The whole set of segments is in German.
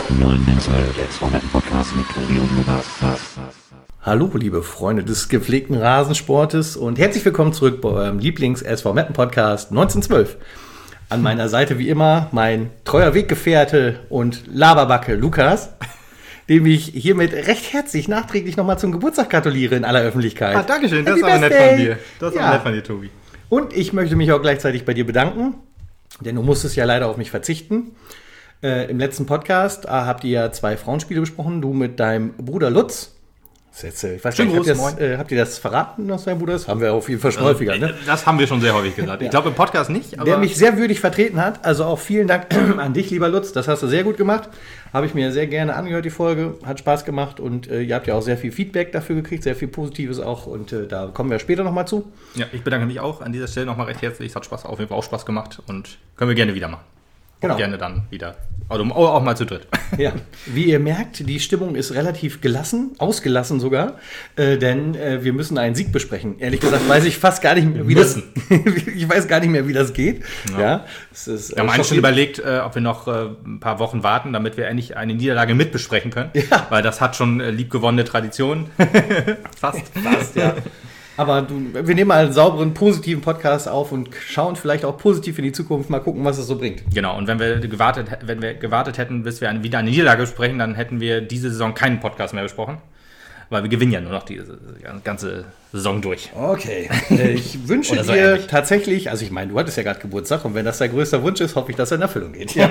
neuen Podcast mit Tobi und Lukas. Hallo, liebe Freunde des gepflegten Rasensportes und herzlich willkommen zurück bei eurem Lieblings-SV Meppen Podcast 1912. An meiner Seite wie immer mein treuer Weggefährte und Laberbacke Lukas, dem ich hiermit recht herzlich nachträglich nochmal zum Geburtstag gratuliere in aller Öffentlichkeit. Ah, dankeschön, das Happy ist aber nett Birthday. von dir. Das ist aber nett von dir, Tobi. Und ich möchte mich auch gleichzeitig bei dir bedanken, denn du musstest ja leider auf mich verzichten. Im letzten Podcast habt ihr ja 2 Frauenspiele besprochen, du mit deinem Bruder Lutz. Ich weiß Schönen nicht, Gruß, habt ihr das verraten, dass dein Bruder ist? Haben wir auf jeden Fall schon häufiger, ne? Das haben wir schon sehr häufig gesagt. Ich glaube im Podcast nicht, aber... Der mich sehr würdig vertreten hat. Also auch vielen Dank an dich, lieber Lutz. Das hast du sehr gut gemacht. Habe ich mir sehr gerne angehört, die Folge. Hat Spaß gemacht und ihr habt ja auch sehr viel Feedback dafür gekriegt, sehr viel Positives auch. Und da kommen wir später nochmal zu. Ja, ich bedanke mich auch an dieser Stelle nochmal recht herzlich. Es hat auf jeden Fall auch Spaß gemacht und können wir gerne wieder machen. Genau. Gerne dann wieder. Also auch mal zu dritt. Ja, wie ihr merkt, die Stimmung ist relativ gelassen, ausgelassen sogar, denn wir müssen einen Sieg besprechen. Ehrlich gesagt weiß ich fast gar nicht mehr, wie das ich weiß gar nicht mehr, wie das geht. Ja. Wir haben eigentlich schon überlegt, ob wir noch ein paar Wochen warten, damit wir endlich eine Niederlage mitbesprechen können. Ja. Weil das hat schon liebgewonnene Tradition. Fast, ja. Aber wir nehmen mal einen sauberen, positiven Podcast auf und schauen vielleicht auch positiv in die Zukunft, mal gucken, was es so bringt. Genau, und wenn wir gewartet hätten, bis wir wieder eine Niederlage besprechen, dann hätten wir diese Saison keinen Podcast mehr besprochen. Weil wir gewinnen ja nur noch diese ganze Saison durch. Okay, ich wünsche so dir ähnlich. tatsächlich, also ich meine, du hattest ja gerade Geburtstag und wenn das dein größter Wunsch ist, hoffe ich, dass er in Erfüllung geht. Ja.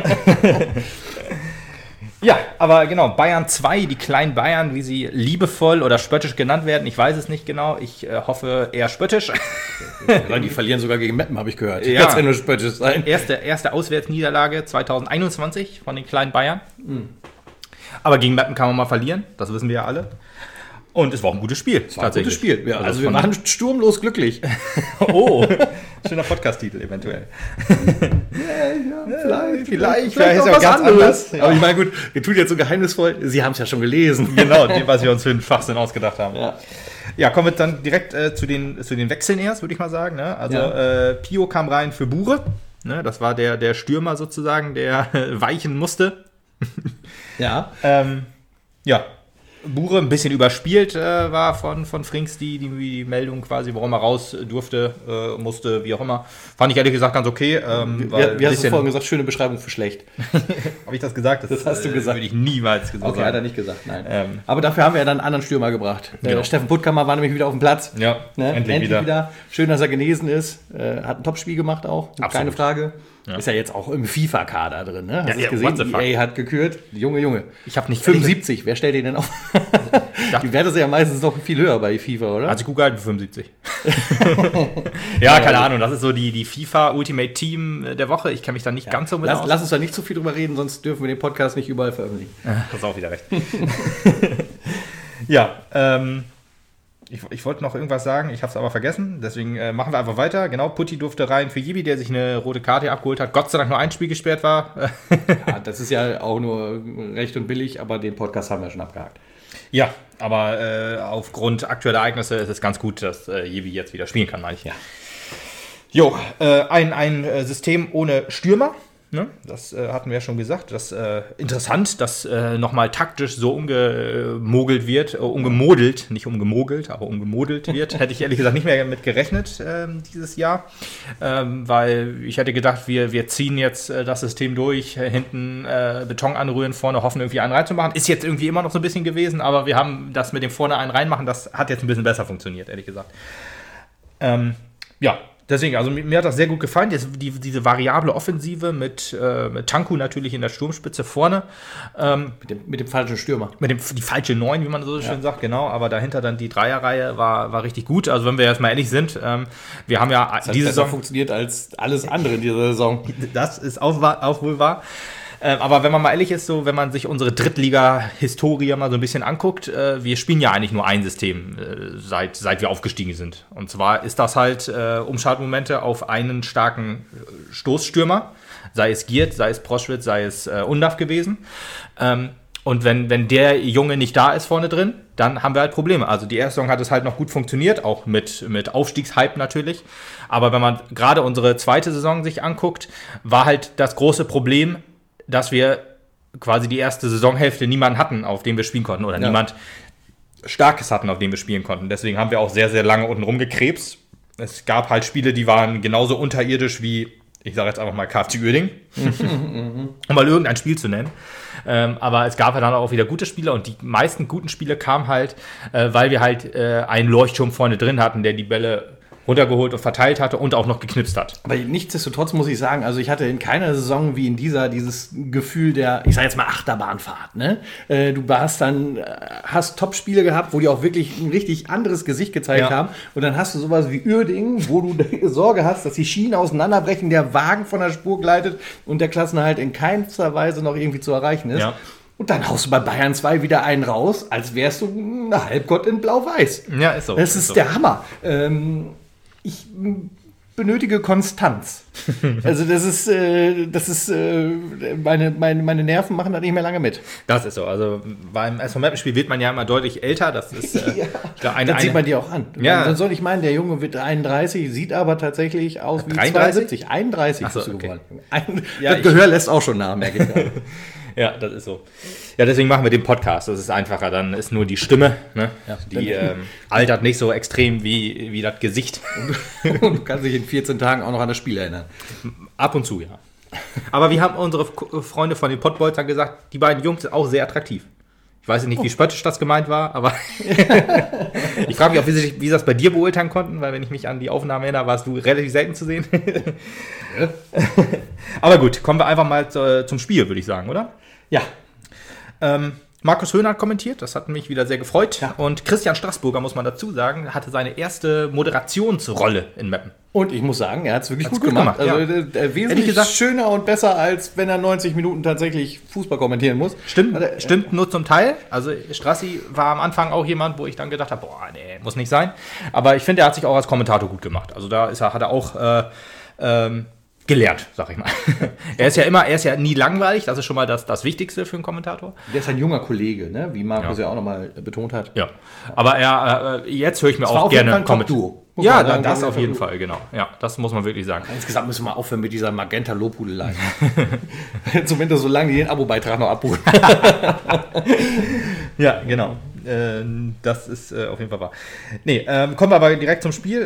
Ja, aber genau, Bayern 2, die kleinen Bayern, wie sie liebevoll oder spöttisch genannt werden, ich weiß es nicht genau, ich hoffe eher spöttisch. Ja, die verlieren sogar gegen Meppen, habe ich gehört. Ja. Kann ja nur spöttisch sein. Erste Auswärtsniederlage 2021 von den kleinen Bayern. Aber gegen Meppen kann man mal verlieren, das wissen wir ja alle. Und es war auch ein gutes Spiel. War ein gutes Spiel, ja, also wir waren sturmlos glücklich. Oh, schöner Podcast-Titel eventuell. Vielleicht ist ja was ganz anders. Ja. Aber ich meine, gut, wir tun jetzt so geheimnisvoll, Sie haben es ja schon gelesen. Genau, was wir uns für einen Schwachsinn ausgedacht haben. Ja. Ja, kommen wir dann direkt zu den Wechseln erst, würde ich mal sagen. Ne? Also Pio kam rein für Bure. Ne? Das war der Stürmer sozusagen, der weichen musste. Ja. Ja. Bure ein bisschen überspielt war von Frings die Meldung quasi, warum er raus durfte, musste, wie auch immer. Fand ich ehrlich gesagt ganz okay. Wie hast du vorhin gesagt, schöne Beschreibung für schlecht. Habe ich das gesagt? Das hast du gesagt. Würde ich niemals gesagt Okay, hat er nicht gesagt, nein. Aber dafür haben wir ja dann einen anderen Stürmer gebracht. Genau. Steffen Puttkammer war nämlich wieder auf dem Platz. Ja, ne? endlich wieder. Schön, dass er genesen ist. Hat ein Top-Spiel gemacht auch, Absolut. keine Frage. Ja. Ist ja jetzt auch im FIFA-Kader drin, ne? Hast du es what the gesehen? fuck? EA hat gekürt. Junge. Ich habe nicht 75, wer stellt den denn auf? Die Werte sind ja meistens noch viel höher bei FIFA, oder? Also ich gucke halt für 75. Ja, keine Ahnung, das ist so die FIFA Ultimate Team der Woche. Ich kenne mich da nicht ganz so mit aus. Lass uns da nicht zu viel drüber reden, sonst dürfen wir den Podcast nicht überall veröffentlichen. Hast auch wieder recht. Ja, ich wollte noch irgendwas sagen, ich habe es aber vergessen, deswegen machen wir einfach weiter. Genau, Putti durfte rein für Jibi, der sich eine rote Karte abgeholt hat. Gott sei Dank nur ein Spiel gesperrt war. Ja, das ist ja auch nur recht und billig, aber den Podcast haben wir schon abgehakt. Ja, aber aufgrund aktueller Ereignisse ist es ganz gut, dass Jibi jetzt wieder spielen kann, meine ich. Ja. Jo, ein System ohne Stürmer. Ne? Das hatten wir ja schon gesagt. Das interessant, dass nochmal taktisch so umgemodelt wird, nicht umgemogelt, aber umgemodelt wird. Hätte ich ehrlich gesagt nicht mehr mit gerechnet dieses Jahr, weil ich hätte gedacht, wir ziehen jetzt das System durch, hinten Beton anrühren, vorne hoffen irgendwie einen reinzumachen. Ist jetzt irgendwie immer noch so ein bisschen gewesen, aber wir haben das mit dem vorne einen reinmachen, das hat jetzt ein bisschen besser funktioniert, ehrlich gesagt. Ja. Deswegen, also mir hat das sehr gut gefallen, diese variable Offensive mit Tanku natürlich in der Sturmspitze vorne. Mit dem falschen Stürmer. Die falsche 9, wie man so schön sagt, genau. Aber dahinter dann die Dreierreihe war richtig gut. Also wenn wir jetzt mal ehrlich sind, wir haben ja das hat diese Saison funktioniert als alles andere in dieser Saison. Das ist auch wohl wahr. Aber wenn man mal ehrlich ist, so wenn man sich unsere Drittliga-Historie mal so ein bisschen anguckt, wir spielen ja eigentlich nur ein System, seit wir aufgestiegen sind. Und zwar ist das halt Umschaltmomente auf einen starken Stoßstürmer, sei es Giert, sei es Proschwitz, sei es Undav gewesen. Und wenn der Junge nicht da ist vorne drin, dann haben wir halt Probleme. Also die erste Saison hat es halt noch gut funktioniert, auch mit Aufstiegshype natürlich. Aber wenn man gerade unsere zweite Saison sich anguckt, war halt das große Problem, dass wir quasi die erste Saisonhälfte niemanden hatten, auf dem wir spielen konnten oder niemand Starkes hatten, auf dem wir spielen konnten. Deswegen haben wir auch sehr, sehr lange unten rumgekrebst. Es gab halt Spiele, die waren genauso unterirdisch wie, ich sage jetzt einfach mal KFC Uerdingen, um mal irgendein Spiel zu nennen. Aber es gab ja dann auch wieder gute Spiele und die meisten guten Spiele kamen halt, weil wir halt einen Leuchtturm vorne drin hatten, der die Bälle runtergeholt und verteilt hatte und auch noch geknipst hat. Aber nichtsdestotrotz muss ich sagen, also ich hatte in keiner Saison wie in dieser dieses Gefühl der, ich sage jetzt mal Achterbahnfahrt, ne? Du hast Top-Spiele gehabt, wo die auch wirklich ein richtig anderes Gesicht gezeigt haben und dann hast du sowas wie Uerdingen, wo du Sorge hast, dass die Schienen auseinanderbrechen, der Wagen von der Spur gleitet und der Klassenerhalt in keinster Weise noch irgendwie zu erreichen ist. Ja. Und dann haust du bei Bayern 2 wieder einen raus, als wärst du ein Halbgott in Blau-Weiß. Ja, ist so. Das ist so. Der Hammer. Ich benötige Konstanz. Also das ist meine Nerven machen da nicht mehr lange mit. Das ist so. Also beim SV Meppen-Spiel wird man ja immer deutlich älter. Das ist das sieht man dir auch an. Ja. Dann soll ich meinen, der Junge wird 31, sieht aber tatsächlich aus wie 72. 31 Ach so, bist du okay. geworden. Das Gehör lässt auch schon nach, merke ich gerade. Ja, das ist so. Ja, deswegen machen wir den Podcast. Das ist einfacher. Dann ist nur die Stimme, ne? Ja, die altert nicht so extrem wie das Gesicht. Und du kannst dich in 14 Tagen auch noch an das Spiel erinnern. Ab und zu, ja. Aber wir haben unsere Freunde von den Pottbolzern gesagt, die beiden Jungs sind auch sehr attraktiv. Ich weiß nicht, wie spöttisch das gemeint war, aber ich frage mich auch, wie sie das bei dir beurteilen konnten, weil wenn ich mich an die Aufnahmen erinnere, warst du relativ selten zu sehen. Aber gut, kommen wir einfach mal zum Spiel, würde ich sagen, oder? Ja. Markus Höhner hat kommentiert, das hat mich wieder sehr gefreut. Ja. Und Christian Straßburger, muss man dazu sagen, hatte seine erste Moderationsrolle in Meppen. Und ich muss sagen, er hat es wirklich gut gemacht. Also wesentlich schöner und besser, als wenn er 90 Minuten tatsächlich Fußball kommentieren muss. Stimmt nur zum Teil. Also Strassi war am Anfang auch jemand, wo ich dann gedacht habe, boah, nee, muss nicht sein. Aber ich finde, er hat sich auch als Kommentator gut gemacht. Also da hat er auch gelernt, sag ich mal. Er ist ja nie langweilig, das ist schon mal das Wichtigste für einen Kommentator. Der ist ein junger Kollege, ne? Wie Markus ja auch nochmal betont hat. Ja, aber jetzt höre ich mir auch gerne Kommentator. Ja, das auf jeden Fall, genau. Ja, das muss man wirklich sagen. Insgesamt müssen wir aufhören mit dieser Magenta-Lobhudelei. Zumindest solange die den Abo-Beitrag noch abholen. Ja, genau. Das ist auf jeden Fall wahr. Nee, kommen wir aber direkt zum Spiel.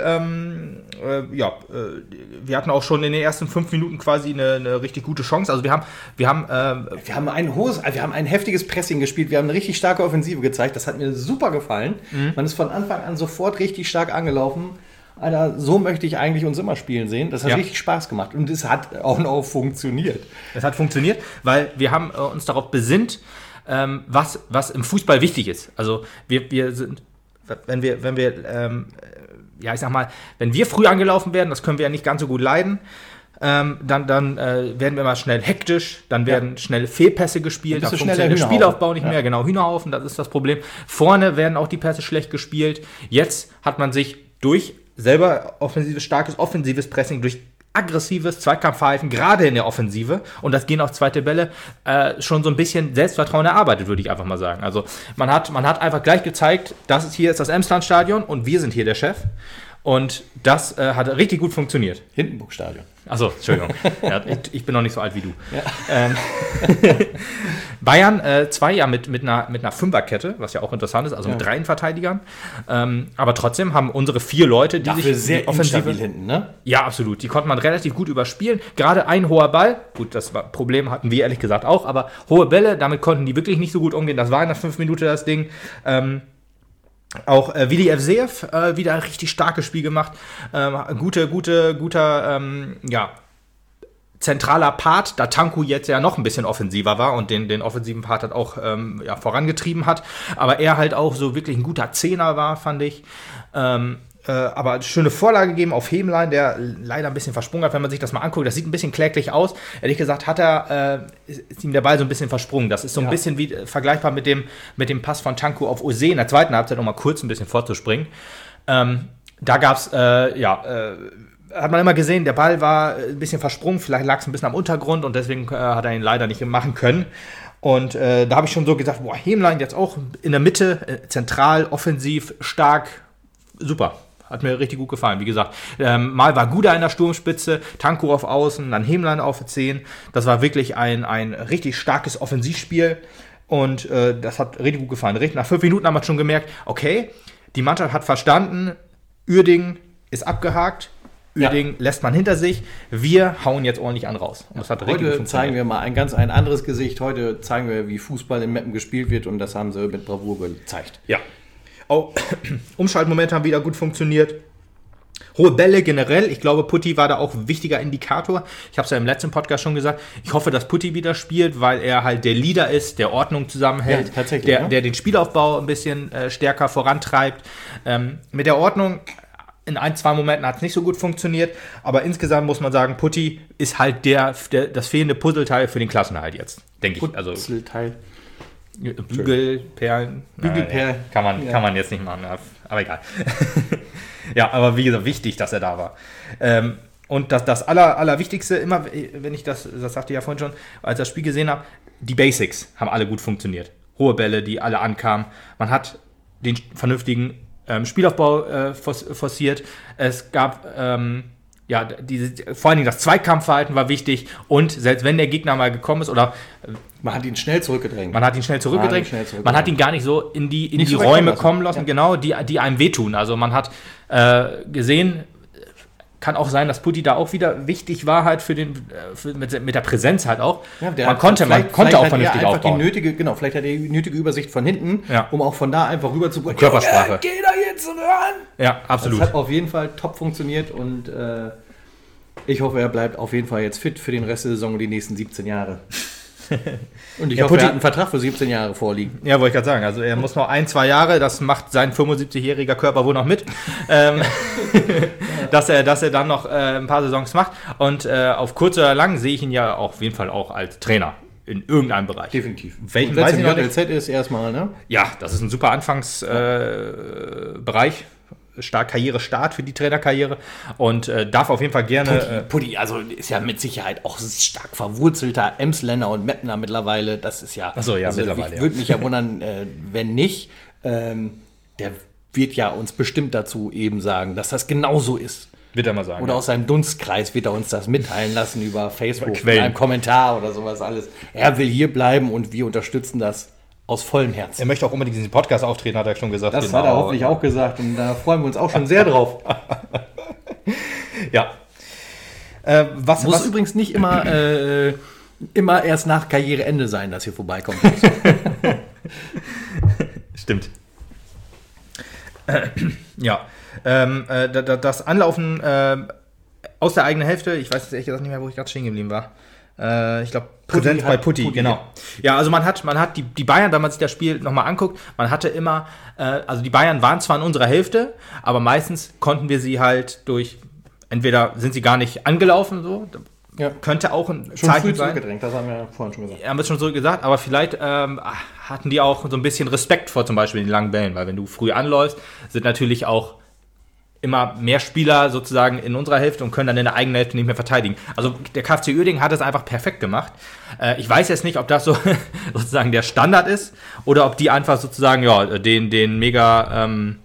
Wir hatten auch schon in den ersten 5 Minuten quasi eine richtig gute Chance. Also wir haben ein heftiges Pressing gespielt. Wir haben eine richtig starke Offensive gezeigt. Das hat mir super gefallen. Man ist von Anfang an sofort richtig stark angelaufen. Alter, so möchte ich eigentlich uns immer spielen sehen. Das hat richtig Spaß gemacht. Und es hat auch noch funktioniert. Es hat funktioniert, weil wir haben uns darauf besinnt, was im Fußball wichtig ist. Also wir sind, wenn wir früh angelaufen werden, das können wir ja nicht ganz so gut leiden, dann werden wir mal schnell hektisch, dann werden schnell Fehlpässe gespielt, dann funktioniert der Spielaufbau nicht mehr. Genau, Hühnerhaufen, das ist das Problem. Vorne werden auch die Pässe schlecht gespielt. Jetzt hat man sich durch selber starkes offensives Pressing, durch aggressives Zweikampfverhalten, gerade in der Offensive, und das gehen auf zweite Bälle, schon so ein bisschen Selbstvertrauen erarbeitet, würde ich einfach mal sagen. Also man hat einfach gleich gezeigt, hier ist das Emsland-Stadion und wir sind hier der Chef. Und das hat richtig gut funktioniert. Hindenburg-Stadion. Achso, Entschuldigung. Ja, ich bin noch nicht so alt wie du. Ja. Bayern 2 ja mit einer Fünferkette, was ja auch interessant ist, also mit 3 Verteidigern. Aber trotzdem haben unsere 4 Leute, die dafür sich sehr offensiv hinten, ne? Ja, absolut. Die konnte man relativ gut überspielen. Gerade ein hoher Ball, gut, das Problem hatten wir ehrlich gesagt auch, aber hohe Bälle, damit konnten die wirklich nicht so gut umgehen. Das war in der 5 Minuten das Ding. Auch Willi Evseev wieder ein richtig starkes Spiel gemacht. Guter zentraler Part, da Tanku jetzt ja noch ein bisschen offensiver war und den offensiven Part hat auch vorangetrieben hat. Aber er halt auch so wirklich ein guter Zehner war, fand ich. Aber eine schöne Vorlage gegeben auf Hemlein, der leider ein bisschen versprungen hat, wenn man sich das mal anguckt. Das sieht ein bisschen kläglich aus. Ehrlich gesagt ist ihm der Ball so ein bisschen versprungen. Das ist so ein bisschen wie vergleichbar mit dem Pass von Tanku auf Ose in der zweiten Halbzeit, um mal kurz ein bisschen vorzuspringen. Da gab es, hat man immer gesehen, der Ball war ein bisschen versprungen, vielleicht lag es ein bisschen am Untergrund und deswegen hat er ihn leider nicht machen können. Und da habe ich schon so gesagt, boah, Hemlein jetzt auch in der Mitte, zentral, offensiv, stark, super. hat mir richtig gut gefallen. Wie gesagt, mal war Guda in der Sturmspitze, Tanko auf Außen, dann Hemlein auf 10. Das war wirklich ein richtig starkes Offensivspiel und das hat richtig gut gefallen. Nach 5 Minuten haben wir schon gemerkt, okay, die Mannschaft hat verstanden, Uerdingen ist abgehakt, Uerdingen lässt man hinter sich. Wir hauen jetzt ordentlich an raus. Und das hat richtig Heute zeigen wir mal ein anderes Gesicht. Heute zeigen wir, wie Fußball in Meppen gespielt wird und das haben sie mit Bravour gezeigt. Ja. Auch Umschaltmomente haben wieder gut funktioniert. Hohe Bälle generell. Ich glaube, Putti war da auch ein wichtiger Indikator. Ich habe es ja im letzten Podcast schon gesagt. Ich hoffe, dass Putti wieder spielt, weil er halt der Leader ist, der Ordnung zusammenhält, ja, tatsächlich, der den Spielaufbau ein bisschen stärker vorantreibt. Mit der Ordnung in 1-2 Momenten hat es nicht so gut funktioniert, aber insgesamt muss man sagen, Putti ist halt das fehlende Puzzleteil für den Klassenerhalt jetzt, denke ich. Also Puzzleteil. Bügelperlen. Bügelperlen. Kann man jetzt nicht machen, aber egal. Ja, aber wie gesagt, wichtig, dass er da war. Und das Allerwichtigste, immer, wenn ich das sagte ich ja vorhin schon, als ich das Spiel gesehen habe, die Basics haben alle gut funktioniert. Hohe Bälle, die alle ankamen. Man hat den vernünftigen Spielaufbau forciert. Es gab vor allen Dingen das Zweikampfverhalten war wichtig und selbst wenn der Gegner mal gekommen ist oder man hat ihn schnell zurückgedrängt. Man hat ihn gar nicht so in die Räume kommen lassen, genau, die einem wehtun. Also man hat gesehen, kann auch sein, dass Putti da auch wieder wichtig war halt mit der Präsenz halt auch. Ja, man konnte auch vernünftig aufbauen. Vielleicht hat er die nötige Übersicht von hinten, ja, um auch von da einfach rüber zu... Körpersprache. Geh da jetzt ran! Ja, absolut. Das hat auf jeden Fall top funktioniert und ich hoffe, er bleibt auf jeden Fall jetzt fit für den Rest der Saison und die nächsten 17 Jahre. Und ich hoffe, er hat einen Vertrag für 17 Jahre vorliegen. Ja, wollte ich gerade sagen. Also er muss noch 1-2 Jahre, das macht sein 75-jähriger Körper wohl noch mit, dass er dann noch ein paar Saisons macht. Und auf kurz oder lang sehe ich ihn ja auch auf jeden Fall auch als Trainer in irgendeinem Bereich. Definitiv. Welchen weiß ich noch nicht. JLZ ist erstmal, ne? Ja, das ist ein super Anfangsbereich. Karrierestart für die Trainerkarriere und darf auf jeden Fall gerne... Putti, also ist ja mit Sicherheit auch stark verwurzelter Emsländer und Mettner mittlerweile, das ist ja... Achso, ja, also mittlerweile. Würde mich ja wundern, wenn nicht. Der wird ja uns bestimmt dazu eben sagen, dass das genauso ist. Wird er mal sagen. Oder aus seinem Dunstkreis wird er uns das mitteilen lassen über Facebook, in einem Kommentar oder sowas alles. Er will hier bleiben und wir unterstützen das aus vollem Herzen. Er möchte auch unbedingt diesen Podcast auftreten, hat er schon gesagt. Das hat er hoffentlich auch gesagt und da freuen wir uns auch schon sehr drauf. Ja. Muss übrigens nicht immer erst nach Karriereende sein, dass ihr vorbeikommt. Stimmt. Ja. Das Anlaufen aus der eigenen Hälfte, ich weiß jetzt ehrlich gesagt nicht mehr, wo ich gerade stehen geblieben war. Ich glaube, Präsenz bei Putti, genau. Ja, also man hat die Bayern, wenn man sich das Spiel nochmal anguckt, man hatte immer, also die Bayern waren zwar in unserer Hälfte, aber meistens konnten wir sie halt entweder sind sie gar nicht angelaufen, so, ja, könnte auch ein schon Zeichen früh sein. Zurückgedrängt, das haben wir ja vorhin schon gesagt. Ja, haben wir schon so gesagt, aber vielleicht hatten die auch so ein bisschen Respekt vor zum Beispiel den langen Bällen, weil wenn du früh anläufst, sind natürlich auch immer mehr Spieler sozusagen in unserer Hälfte und können dann in der eigenen Hälfte nicht mehr verteidigen. Also der KFC Uerdingen hat es einfach perfekt gemacht. Ich weiß jetzt nicht, ob das so sozusagen der Standard ist oder ob die einfach sozusagen den mega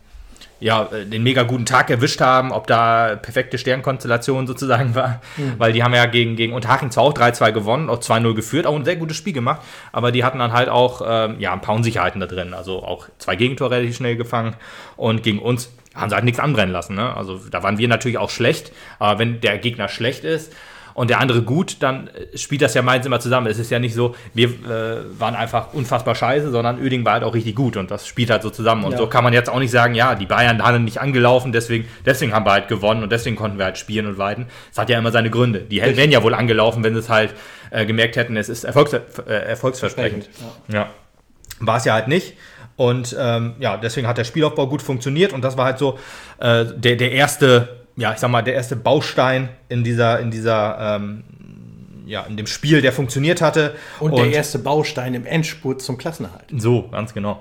guten Tag erwischt haben, ob da perfekte Sternkonstellation sozusagen war. Weil die haben ja gegen Unterhaching zwar auch 3-2 gewonnen, auch 2-0 geführt, auch ein sehr gutes Spiel gemacht, aber die hatten dann halt auch ein paar Unsicherheiten da drin. Also auch 2 Gegentore relativ schnell gefangen und gegen uns haben sie halt nichts anbrennen lassen. Ne? Also da waren wir natürlich auch schlecht, aber wenn der Gegner schlecht ist und der andere gut, dann spielt das ja meins immer zusammen. Es ist ja nicht so, wir waren einfach unfassbar scheiße, sondern Uerdingen war halt auch richtig gut und das spielt halt so zusammen. Und so kann man jetzt auch nicht sagen, ja, die Bayern haben nicht angelaufen, deswegen haben wir halt gewonnen und deswegen konnten wir halt spielen und weiten. Es hat ja immer seine Gründe. Die wären ja wohl angelaufen, wenn sie es halt gemerkt hätten, es ist erfolgsversprechend. Ja. War es ja halt nicht. Und deswegen hat der Spielaufbau gut funktioniert und das war halt so der erste, der erste Baustein in dem Spiel, der funktioniert hatte. Und der erste Baustein im Endspurt zum Klassenerhalt. So, ganz genau.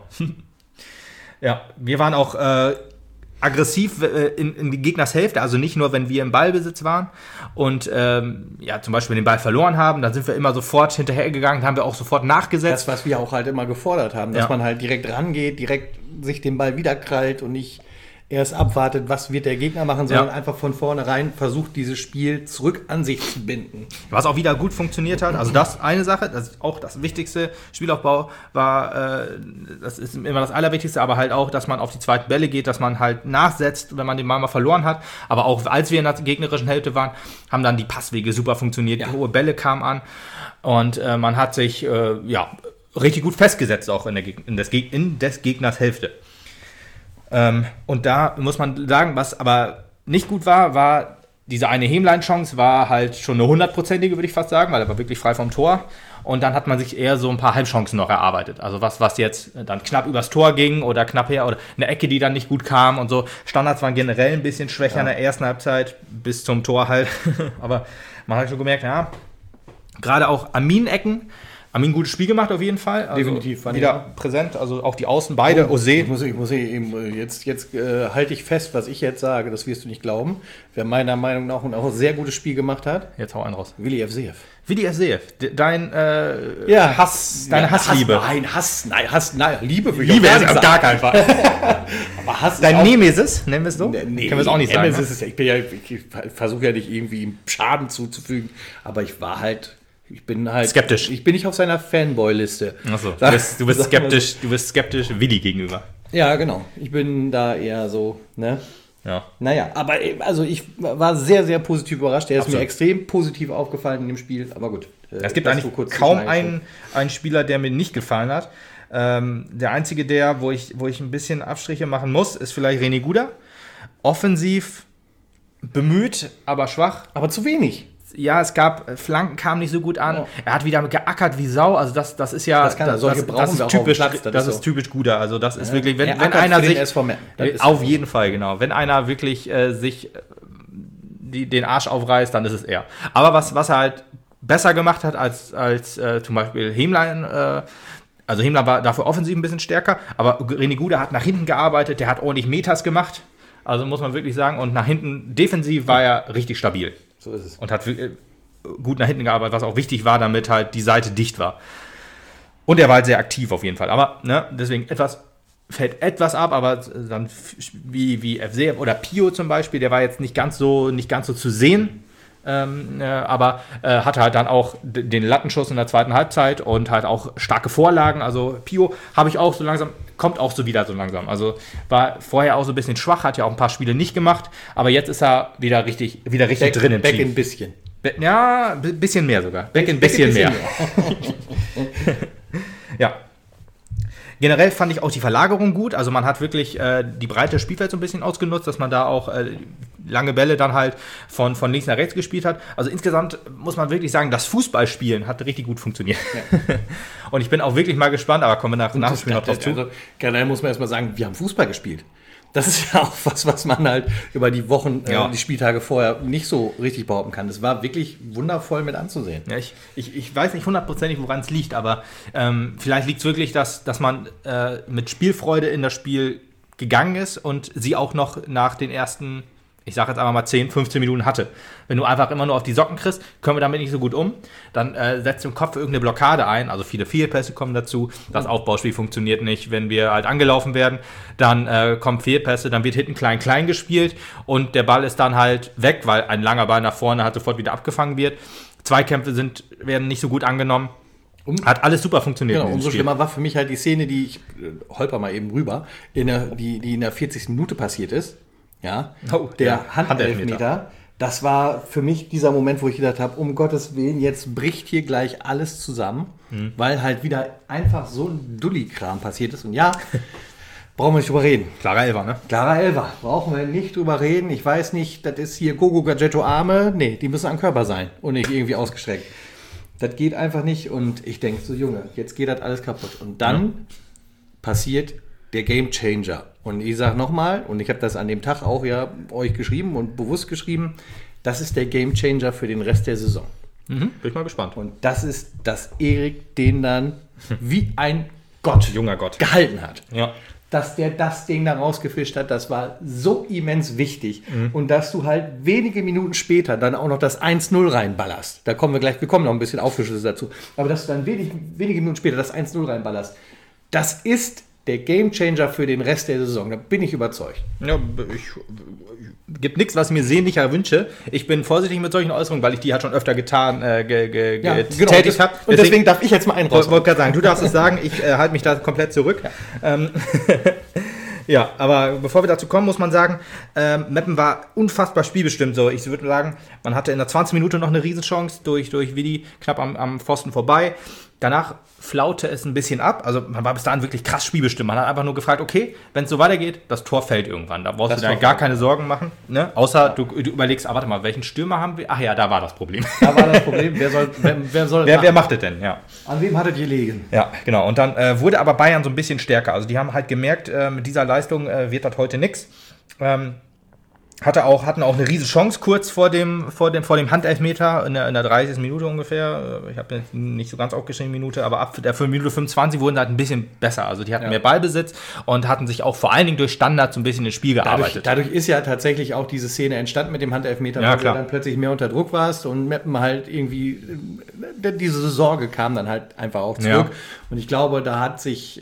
Ja, wir waren auch aggressiv in die Gegnershälfte, also nicht nur, wenn wir im Ballbesitz waren und zum Beispiel den Ball verloren haben, dann sind wir immer sofort hinterhergegangen, haben wir auch sofort nachgesetzt. Das, was wir auch halt immer gefordert haben, dass man halt direkt rangeht, direkt sich den Ball wiederkrallt und nicht erst abwartet, was wird der Gegner machen, sondern einfach von vornherein versucht, dieses Spiel zurück an sich zu binden. Was auch wieder gut funktioniert hat, also das eine Sache, das ist auch das Wichtigste, Spielaufbau war, das ist immer das Allerwichtigste, aber halt auch, dass man auf die zweiten Bälle geht, dass man halt nachsetzt, wenn man den Ball mal verloren hat, aber auch als wir in der gegnerischen Hälfte waren, haben dann die Passwege super funktioniert, die hohe Bälle kamen an und man hat sich, richtig gut festgesetzt auch in des Gegners Hälfte. Und da muss man sagen, was aber nicht gut war diese eine Hämlein-Chance war halt schon eine 100%ige, würde ich fast sagen, weil er war wirklich frei vom Tor. Und dann hat man sich eher so ein paar Halbchancen noch erarbeitet. Also was jetzt dann knapp übers Tor ging oder knapp her oder eine Ecke, die dann nicht gut kam und so. Standards waren generell ein bisschen schwächer in der ersten Halbzeit, bis zum Tor halt. Aber man hat schon gemerkt, ja, gerade auch Amin-Ecken, Amin gutes Spiel gemacht auf jeden Fall. Also definitiv. Wieder präsent, also auch die Außen, beide. Ich muss eben, jetzt halte ich fest, was ich jetzt sage, das wirst du nicht glauben. Wer meiner Meinung nach auch ein sehr gutes Spiel gemacht hat. Jetzt hau einen raus. Willi Evseev. Willi Evseev, deine Hassliebe. Liebe würde ich auch auf gar keinen Fall. Aber Hass Dein Nemesis, nennen wir es so? Nee, können wir es auch nicht sagen. Nemesis ist, ich versuche ja nicht irgendwie ihm Schaden zuzufügen, aber ich bin halt skeptisch. Ich bin nicht auf seiner Fanboy-Liste. Achso, du bist skeptisch Willi gegenüber. Ja, genau. Ich bin da eher so, ne? Ja. Naja, aber also ich war sehr, sehr positiv überrascht. Der ist Absolut. mir extrem positiv aufgefallen in dem Spiel, aber gut. Es gibt eigentlich kaum einen Spieler, der mir nicht gefallen hat. Der einzige, wo ich ein bisschen Abstriche machen muss, ist vielleicht René Guda. Offensiv bemüht, aber schwach. Aber zu wenig. Ja, es gab, Flanken kamen nicht so gut an. Ja. Er hat wieder geackert wie Sau. Also das ist ja, das ist typisch, das ist typisch Guda. Also das ist wirklich, wenn einer sich, auf jeden Fall, genau. Wenn einer wirklich sich den Arsch aufreißt, dann ist es er. Aber was er halt besser gemacht hat als zum Beispiel Hämlein, also Hämlein war dafür offensiv ein bisschen stärker, aber René Guda hat nach hinten gearbeitet, der hat ordentlich Meters gemacht. Also muss man wirklich sagen. Und nach hinten, defensiv war er richtig stabil. So ist es. Und hat gut nach hinten gearbeitet, was auch wichtig war, damit halt die Seite dicht war. Und er war halt sehr aktiv auf jeden Fall. Aber deswegen fällt etwas ab, aber dann wie FC oder Pio zum Beispiel, der war jetzt nicht ganz so zu sehen. Aber hatte halt dann auch den Lattenschuss in der zweiten Halbzeit und halt auch starke Vorlagen. Also Pio habe ich auch so langsam, kommt auch so wieder so langsam. Also war vorher auch so ein bisschen schwach, hat ja auch ein paar Spiele nicht gemacht, aber jetzt ist er wieder richtig drin im Team. Team. Ein bisschen. Ja, ein bisschen mehr sogar. Ein bisschen mehr. Ja. Generell fand ich auch die Verlagerung gut. Also man hat wirklich die Breite des Spielfelds so ein bisschen ausgenutzt, dass man da auch lange Bälle dann halt von links nach rechts gespielt hat. Also insgesamt muss man wirklich sagen, das Fußballspielen hat richtig gut funktioniert. Ja. Und ich bin auch wirklich mal gespannt, aber kommen wir nach dem Spiel noch drauf zu. Also, generell muss man erstmal sagen, wir haben Fußball gespielt. Das ist ja auch was man halt über die Wochen, die Spieltage vorher nicht so richtig behaupten kann. Das war wirklich wundervoll mit anzusehen. Ja, ich weiß nicht hundertprozentig, woran es liegt, aber vielleicht liegt es wirklich, dass man mit Spielfreude in das Spiel gegangen ist und sie auch noch nach den ersten, ich sage jetzt einfach mal 10, 15 Minuten hatte. Wenn du einfach immer nur auf die Socken kriegst, können wir damit nicht so gut um. Dann setzt du im Kopf irgendeine Blockade ein. Also viele Fehlpässe kommen dazu. Das Aufbauspiel funktioniert nicht. Wenn wir halt angelaufen werden, dann kommen Fehlpässe, dann wird hinten klein gespielt und der Ball ist dann halt weg, weil ein langer Ball nach vorne halt sofort wieder abgefangen wird. Zweikämpfe werden nicht so gut angenommen. Hat alles super funktioniert. Genau, umso schlimmer war für mich halt die Szene, die ich holper mal eben rüber, die in der 40. Minute passiert ist. Ja, der Handelfmeter. Das war für mich dieser Moment, wo ich gedacht habe, um Gottes Willen, jetzt bricht hier gleich alles zusammen, weil halt wieder einfach so ein Dulli-Kram passiert ist. Und ja, brauchen wir nicht drüber reden. Klarer Elfer, ne? Klarer Elfer. Brauchen wir nicht drüber reden. Ich weiß nicht, das ist hier Gogo Gadgetto Arme. Nee, die müssen am Körper sein und nicht irgendwie ausgestreckt. Das geht einfach nicht. Und ich denke so, Junge, jetzt geht das alles kaputt. Und dann passiert der Game Changer. Und ich sage nochmal, und ich habe das an dem Tag auch euch geschrieben und bewusst geschrieben, das ist der Game Changer für den Rest der Saison. Bin ich mal gespannt. Und das ist, dass Erik den dann wie ein Gott, junger Gott, gehalten hat. Ja. Dass der das Ding da rausgefischt hat, das war so immens wichtig. Und dass du halt wenige Minuten später dann auch noch das 1-0 reinballerst. Wir kommen noch ein bisschen Aufschlüsse dazu. Aber dass du dann wenige Minuten später das 1-0 reinballerst, das ist der Gamechanger für den Rest der Saison. Da bin ich überzeugt. Ja, gibt nichts, was ich mir sehnlicher wünsche. Ich bin vorsichtig mit solchen Äußerungen, weil ich die halt schon öfter getan, getätigt habe. Und deswegen darf ich jetzt mal einen raus. Ich wollte gerade sagen, du darfst es sagen, ich halte mich da komplett zurück. Ja, aber bevor wir dazu kommen, muss man sagen, Meppen war unfassbar spielbestimmt. So, ich würde sagen, man hatte in der 20. Minute noch eine Riesenchance durch Willi knapp am Pfosten vorbei. Danach flaute es ein bisschen ab. Also man war bis dahin wirklich krass spielbestimmt. Man hat einfach nur gefragt, okay, wenn es so weitergeht, das Tor fällt irgendwann. Da brauchst du dir gar keine Sorgen machen. Ne? Außer du überlegst, warte mal, welchen Stürmer haben wir? Ach ja, da war das Problem. Da war das Problem. Wer macht es denn? Ja. An wem hattet ihr liegen? Ja, genau. Und dann wurde aber Bayern so ein bisschen stärker. Also die haben halt gemerkt, mit dieser Leistung wird das heute nichts. Hatten auch eine riesen Chance kurz vor dem Handelfmeter in der 30. Minute ungefähr. Ich habe nicht so ganz aufgeschrieben Minute, aber ab der Minute 25 wurden halt ein bisschen besser. Also die hatten mehr Ballbesitz und hatten sich auch vor allen Dingen durch Standards so ein bisschen ins Spiel gearbeitet. Dadurch ist ja tatsächlich auch diese Szene entstanden mit dem Handelfmeter, weil du dann plötzlich mehr unter Druck warst und Meppen halt irgendwie, diese Sorge kam dann halt einfach auch zurück. Ja. Und ich glaube, da hat sich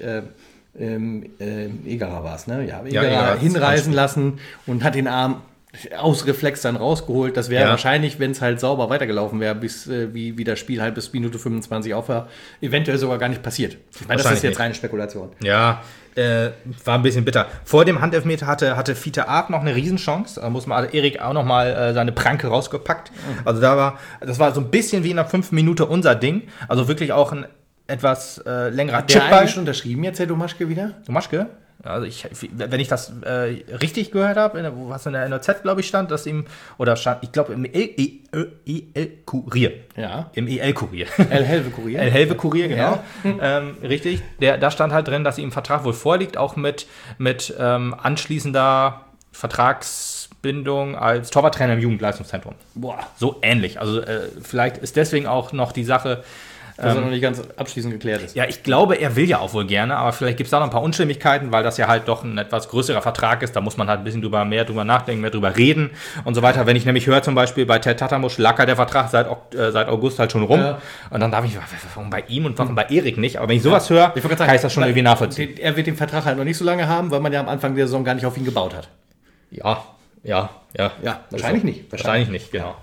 Egerer war es, ne? Ja, Egerer hinreißen lassen und hat den Arm aus Reflex dann rausgeholt. Das wäre wahrscheinlich, wenn es halt sauber weitergelaufen wäre, bis wie das Spiel halt bis Minute 25 auf war, eventuell sogar gar nicht passiert. Weil das ist jetzt reine Spekulation. Ja, war ein bisschen bitter. Vor dem Handelfmeter hatte Fiete Art noch eine Riesenchance. Da muss man Erik auch noch mal seine Pranke rausgepackt. Also das war so ein bisschen wie in der 5. Minute unser Ding. Also wirklich auch ein etwas längerer Chipball. Hat der eigentlich schon unterschrieben jetzt, der Domaschke wieder? Domaschke? Also wenn ich das richtig gehört habe, was in der NOZ, glaube ich, stand, dass ihm, oder stand, ich glaube im EL-Kurier. Ja. Im EL-Kurier. El-Helve-Kurier. El-Helve-Kurier, genau. Ja. Richtig. Da stand halt drin, dass ihm ein Vertrag wohl vorliegt, auch mit anschließender Vertragsbindung als Torwarttrainer im Jugendleistungszentrum. Boah. So ähnlich. Also vielleicht ist deswegen auch noch die Sache, dass er noch nicht ganz abschließend geklärt ist. Ja, ich glaube, er will ja auch wohl gerne, aber vielleicht gibt es da noch ein paar Unstimmigkeiten, weil das ja halt doch ein etwas größerer Vertrag ist. Da muss man halt ein bisschen mehr drüber nachdenken, mehr drüber reden und so weiter. Wenn ich nämlich höre, zum Beispiel bei Ted Tatamusch lag der Vertrag seit August halt schon rum. Ja. Und dann darf ich, warum bei ihm und warum bei Erik nicht? Aber wenn ich sowas höre, kann ich das schon irgendwie nachvollziehen. Er wird den Vertrag halt noch nicht so lange haben, weil man ja am Anfang der Saison gar nicht auf ihn gebaut hat. Ja, wahrscheinlich nicht. Wahrscheinlich nicht, genau.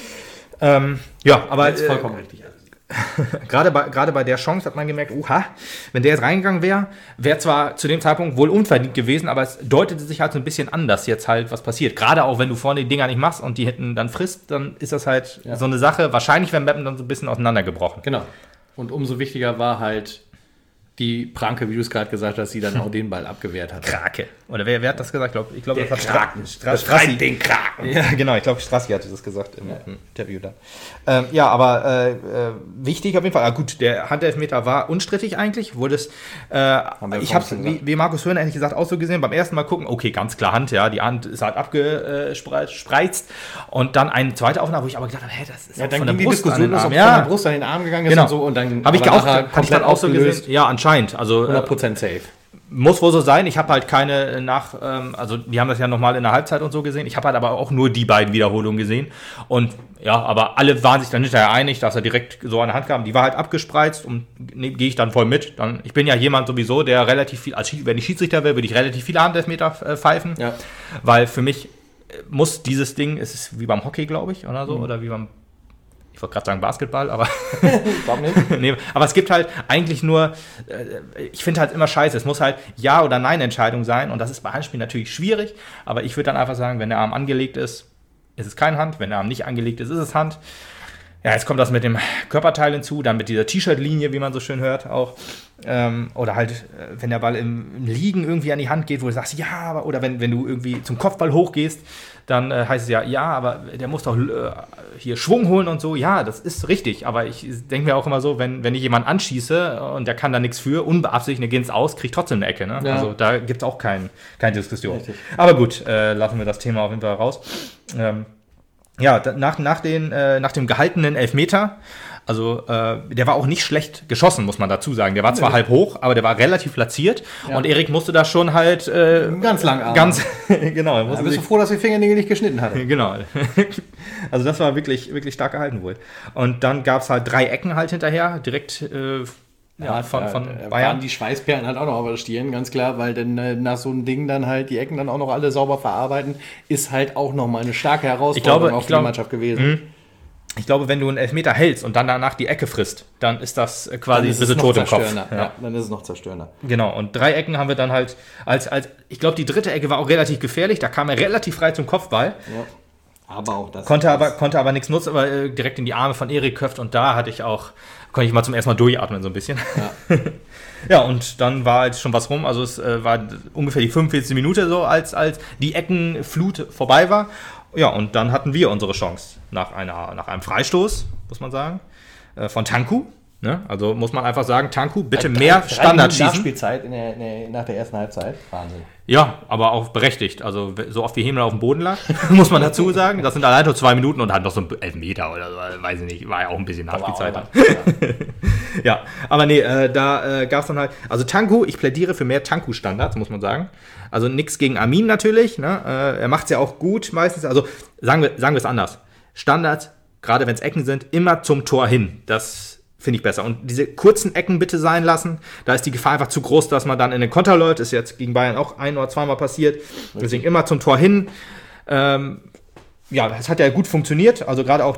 Aber das ist vollkommen richtig. Gerade bei der Chance hat man gemerkt, wenn der jetzt reingegangen wäre zwar zu dem Zeitpunkt wohl unverdient gewesen, aber es deutete sich halt so ein bisschen an, dass jetzt halt was passiert. Gerade auch, wenn du vorne die Dinger nicht machst und die hinten dann frisst, dann ist das halt so eine Sache. Wahrscheinlich wäre Meppen dann so ein bisschen auseinandergebrochen. Genau. Und umso wichtiger war halt die Pranke, wie du es gerade gesagt hast, die dann auch den Ball abgewehrt hat. Krake. Oder wer hat das gesagt? Ich glaube, das hat Kraken. Strassi. Den Kraken. Ja, genau. Ich glaube, Strassi hatte das gesagt im Interview dann. Aber wichtig auf jeden Fall. Gut, der Handelfmeter war unstrittig eigentlich. Ich habe es, wie Markus Höhner ehrlich gesagt auch so gesehen, beim ersten Mal gucken, okay, ganz klar Hand, ja, die Hand ist halt abgespreizt. Und dann eine zweite Aufnahme, wo ich aber gedacht habe, das ist von der Brust an den Arm. Von der Brust an den Arm gegangen ist und so. Und dann habe ich auch so gesehen. Ja, anscheinend. Also 100% safe. Muss wohl so sein. Ich habe halt keine also die haben das ja nochmal in der Halbzeit und so gesehen. Ich habe halt aber auch nur die beiden Wiederholungen gesehen. Und ja, aber alle waren sich dann hinterher einig, dass er direkt so an der Hand kam. Die war halt abgespreizt und gehe ich dann voll mit. Ich bin ja jemand sowieso, der relativ viel, wenn ich Schiedsrichter wäre, würde ich relativ viele Handelfmeter pfeifen. Ja. Weil für mich muss dieses Ding, es ist wie beim Hockey, glaube ich, oder so, oder wie beim, ich wollte gerade sagen Basketball, aber nee, aber es gibt halt eigentlich nur, ich finde halt immer scheiße, es muss halt Ja- oder Nein-Entscheidung sein und das ist bei Handspielen natürlich schwierig, aber ich würde dann einfach sagen, wenn der Arm angelegt ist, ist es keine Hand, wenn der Arm nicht angelegt ist, ist es Hand. Ja, jetzt kommt das mit dem Körperteil hinzu, dann mit dieser T-Shirt-Linie, wie man so schön hört, auch. Oder halt, wenn der Ball im Liegen irgendwie an die Hand geht, wo du sagst, ja, aber, oder wenn du irgendwie zum Kopfball hochgehst, dann heißt es ja, aber der muss doch hier Schwung holen und so. Ja, das ist richtig, aber ich denke mir auch immer so, wenn ich jemanden anschieße und der kann da nichts für, unbeabsichtigt, der geht ins Aus, kriegt trotzdem eine Ecke. Ne? Ja. Also da gibt es auch keine Diskussion. Richtig. Aber gut, lassen wir das Thema auf jeden Fall raus. Nach dem gehaltenen Elfmeter, also der war auch nicht schlecht geschossen, muss man dazu sagen. Der war zwar halb hoch, aber der war relativ platziert. Ja. Und Erik musste da schon halt ganz lang genau. Bist du froh, dass die Fingernägel nicht geschnitten hatte? Genau. Also das war wirklich, wirklich stark gehalten wohl. Und dann gab es halt 3 Ecken halt hinterher, direkt von Bayern. Bayern. Waren die Schweißperlen halt auch noch auf der Stirn, ganz klar, weil dann nach so einem Ding dann halt die Ecken dann auch noch alle sauber verarbeiten, ist halt auch nochmal eine starke Herausforderung für die Mannschaft gewesen. Ich glaube, wenn du einen Elfmeter hältst und dann danach die Ecke frisst, dann ist das quasi ein bisschen tot im Kopf. Ja, dann ist es noch zerstörender. Genau, und 3 Ecken haben wir dann halt ich glaube, die 3. Ecke war auch relativ gefährlich, da kam er relativ frei zum Kopfball. Ja. Aber auch das. Konnte aber nichts nutzen, aber direkt in die Arme von Erik Köpft und da konnte ich mal zum ersten Mal durchatmen so ein bisschen. Ja. Ja, und dann war jetzt schon was rum, also es war ungefähr die 45. Minute so, als die Eckenflut vorbei war. Ja, und dann hatten wir unsere Chance nach einem Freistoß, muss man sagen, von Tanku. Ne? Also muss man einfach sagen, Tanku, bitte mehr Standard schießen. Nachspielzeit nach der ersten Halbzeit. Wahnsinn. Ja, aber auch berechtigt. Also so oft wie Himmel auf dem Boden lag, muss man dazu sagen. Das sind allein nur 2 Minuten und hat noch so ein Elfmeter oder so, weiß ich nicht. War ja auch ein bisschen Nachspielzeit. Ja, aber nee, da gab es dann halt, also Tanku, ich plädiere für mehr Tanku-Standards, muss man sagen. Also nichts gegen Amin natürlich, ne? Er macht es ja auch gut meistens. Also sagen wir es anders. Standards, gerade wenn es Ecken sind, immer zum Tor hin. Das finde ich besser. Und diese kurzen Ecken bitte sein lassen. Da ist die Gefahr einfach zu groß, dass man dann in den Konter läuft. Ist jetzt gegen Bayern auch 1 oder 2 Mal passiert. Deswegen immer zum Tor hin. Ja, es hat ja gut funktioniert. Also gerade auch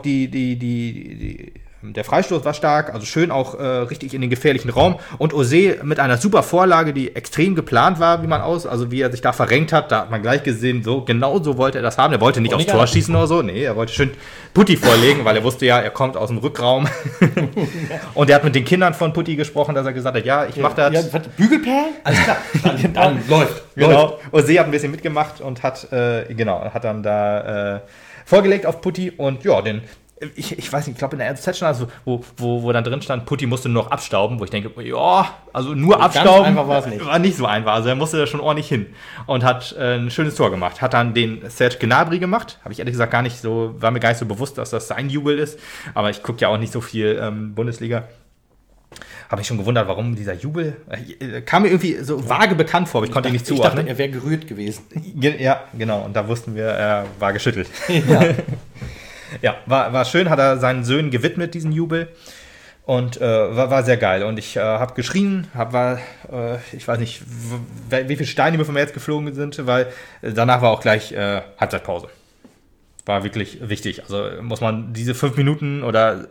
der Freistoß war stark, also schön auch richtig in den gefährlichen Raum. Und Ose mit einer super Vorlage, die extrem geplant war, also wie er sich da verrenkt hat, da hat man gleich gesehen, genau so wollte er das haben. Er wollte nicht aufs Tor schießen oder so, nee, er wollte schön Putti vorlegen, weil er wusste ja, er kommt aus dem Rückraum. Und er hat mit den Kindern von Putti gesprochen, dass er gesagt hat, ja, ich mach das. Ja, Bügelperlen? Alles klar, dann läuft. Genau, Ose hat ein bisschen mitgemacht und hat dann da vorgelegt auf Putti und ja, ich weiß nicht, ich glaube in der RZ stand, also, wo dann drin stand, Putti musste nur noch abstauben, wo ich denke, ja, also nur abstauben einfach war es nicht. War nicht so einfach. Also er musste da schon ordentlich hin und hat ein schönes Tor gemacht. Hat dann den Serge Gnabry gemacht. Habe ich ehrlich gesagt war mir gar nicht so bewusst, dass das sein Jubel ist. Aber ich gucke ja auch nicht so viel Bundesliga. Habe ich schon gewundert, warum dieser Jubel kam mir irgendwie so vage bekannt vor, aber ich konnte ihn nicht zuordnen. Ich dachte, er wäre gerührt gewesen. Ja, genau. Und da wussten wir, er war geschüttelt. Ja. Ja, war schön, hat er seinen Söhnen gewidmet, diesen Jubel. Und war sehr geil. Und ich habe geschrien, ich weiß nicht, wie viele Steinwürfe wir jetzt geflogen sind, weil danach war auch gleich Halbzeitpause. War wirklich wichtig. Also muss man diese 5 Minuten oder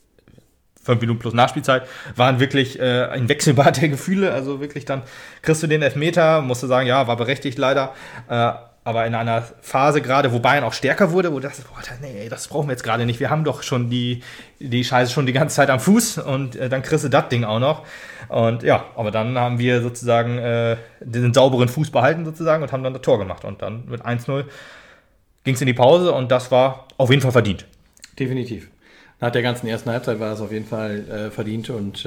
5 Minuten plus Nachspielzeit waren wirklich ein Wechselbad der Gefühle. Also wirklich dann kriegst du den Elfmeter, musst du sagen, ja, war berechtigt leider. Aber in einer Phase gerade, wo Bayern auch stärker wurde, wo du dachtest, nee, das brauchen wir jetzt gerade nicht. Wir haben doch schon die Scheiße schon die ganze Zeit am Fuß und dann kriegst du das Ding auch noch. Und ja, aber dann haben wir sozusagen den sauberen Fuß behalten sozusagen und haben dann das Tor gemacht. Und dann mit 1-0 ging es in die Pause und das war auf jeden Fall verdient. Definitiv. Nach der ganzen ersten Halbzeit war es auf jeden Fall verdient und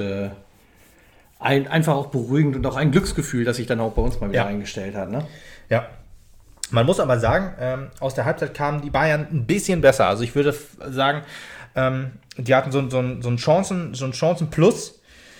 einfach auch beruhigend und auch ein Glücksgefühl, das sich dann auch bei uns mal wieder eingestellt hat. Ne? Ja. Man muss aber sagen, aus der Halbzeit kamen die Bayern ein bisschen besser. Also ich würde sagen, die hatten so einen Chancen-Plus.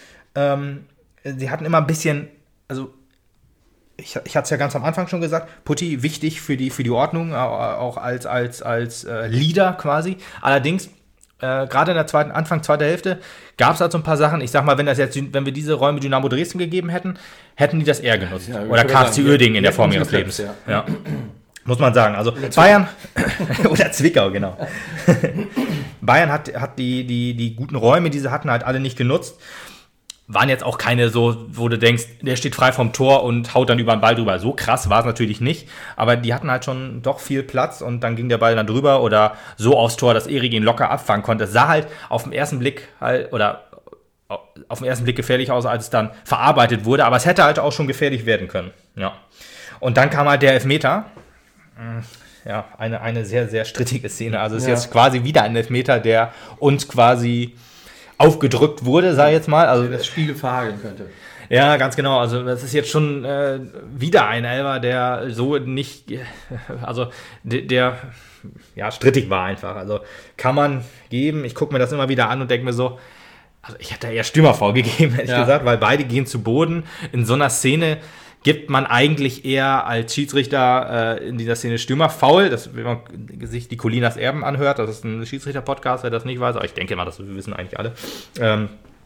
Sie hatten immer ein bisschen, also ich hatte es ja ganz am Anfang schon gesagt, Putti wichtig für die Ordnung, auch als Leader quasi. Allerdings, gerade in der Anfang zweiter Hälfte, gab es halt so ein paar Sachen. Ich sag mal, wenn wir diese Räume Dynamo Dresden gegeben hätten die das eher genutzt. Ja, oder KFC Uerdingen in der Form ihres Lebens. Ja. Muss man sagen. Also Bayern oder Zwickau, genau. Bayern hat die guten Räume, die sie hatten, halt alle nicht genutzt. Waren jetzt auch keine so, wo du denkst, der steht frei vom Tor und haut dann über den Ball drüber. So krass war es natürlich nicht. Aber die hatten halt schon doch viel Platz und dann ging der Ball dann drüber oder so aufs Tor, dass Erik ihn locker abfangen konnte. Es sah halt auf den ersten Blick gefährlich aus, als es dann verarbeitet wurde. Aber es hätte halt auch schon gefährlich werden können. Ja. Und dann kam halt der Elfmeter. Ja, eine sehr, sehr strittige Szene. Also es ist jetzt quasi wieder ein Elfmeter, der uns quasi aufgedrückt wurde, sag ich jetzt mal. Also das Spiel verhageln könnte. Ja, ganz genau. Also das ist jetzt schon wieder ein Elfer, der so nicht, also der strittig war einfach. Also kann man geben. Ich gucke mir das immer wieder an und denke mir so, also ich hätte eher Stürmerfoul gegeben, ehrlich gesagt, weil beide gehen zu Boden. In so einer Szene gibt man eigentlich eher als Schiedsrichter in dieser Szene Stürmerfoul. Wenn man sich die Colinas Erben anhört, das ist ein Schiedsrichter-Podcast, wer das nicht weiß, aber ich denke mal, das wissen eigentlich alle.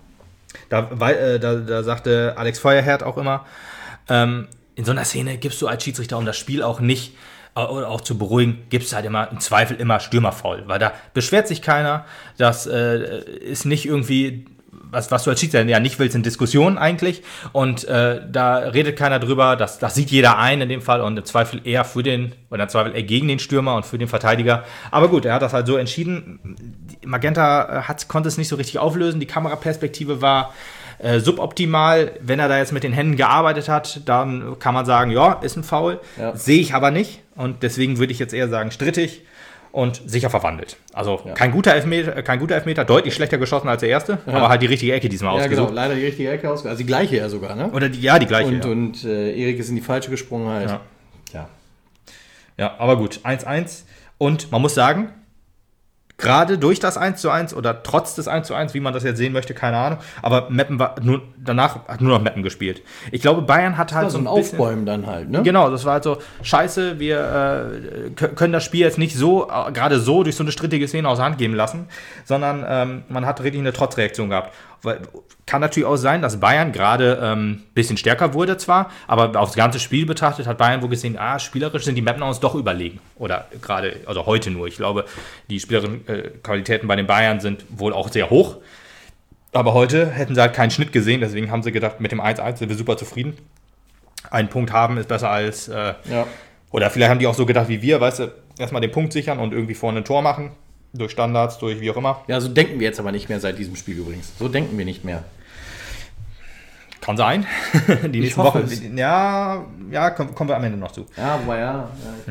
Da sagte Alex Feuerherd auch immer, in so einer Szene gibst du als Schiedsrichter, um das Spiel auch nicht oder auch zu beruhigen, gibst du halt immer im Zweifel immer Stürmerfoul, weil da beschwert sich keiner, das ist nicht irgendwie was du als Schiedsrichter ja nicht willst, in Diskussionen eigentlich und da redet keiner drüber, das sieht jeder ein in dem Fall und im Zweifel eher gegen den Stürmer und für den Verteidiger, aber gut, er hat das halt so entschieden. Magenta konnte es nicht so richtig auflösen, die Kameraperspektive war suboptimal. Wenn er da jetzt mit den Händen gearbeitet hat, dann kann man sagen, ja, ist ein Foul. Ja. Sehe ich aber nicht. Und deswegen würde ich jetzt eher sagen, strittig und sicher verwandelt. Also kein guter Elfmeter, deutlich schlechter geschossen als der erste, aber halt die richtige Ecke diesmal ausgesucht. Ja, genau, leider die richtige Ecke ausgesucht. Also die gleiche ja sogar, ne? Oder die gleiche. Und Erik ist in die falsche gesprungen halt. Ja, aber gut, 1-1. Und man muss sagen, gerade durch das 1:1 oder trotz des 1:1, wie man das jetzt sehen möchte, keine Ahnung. Aber Meppen hat nur noch Meppen gespielt. Ich glaube, Bayern hat halt so ein Aufbäumen dann halt, ne? Genau, das war halt so, scheiße, wir können das Spiel jetzt nicht so, gerade so durch so eine strittige Szene aus der Hand geben lassen, sondern man hat richtig eine Trotzreaktion gehabt. Weil, kann natürlich auch sein, dass Bayern gerade ein bisschen stärker wurde zwar, aber aufs ganze Spiel betrachtet hat Bayern wohl gesehen, spielerisch sind die Mapner uns doch überlegen. Oder gerade, also heute nur. Ich glaube, die spielerischen Qualitäten bei den Bayern sind wohl auch sehr hoch. Aber heute hätten sie halt keinen Schnitt gesehen, deswegen haben sie gedacht, mit dem 1:1 sind wir super zufrieden. Einen Punkt haben ist besser als, oder vielleicht haben die auch so gedacht wie wir, weißt du, erstmal den Punkt sichern und irgendwie vorne ein Tor machen. Durch Standards, durch wie auch immer. Ja, so denken wir jetzt aber nicht mehr seit diesem Spiel übrigens. So denken wir nicht mehr. Kann sein. Die nächste Woche. Ja, kommen wir am Ende noch zu. Ja, wobei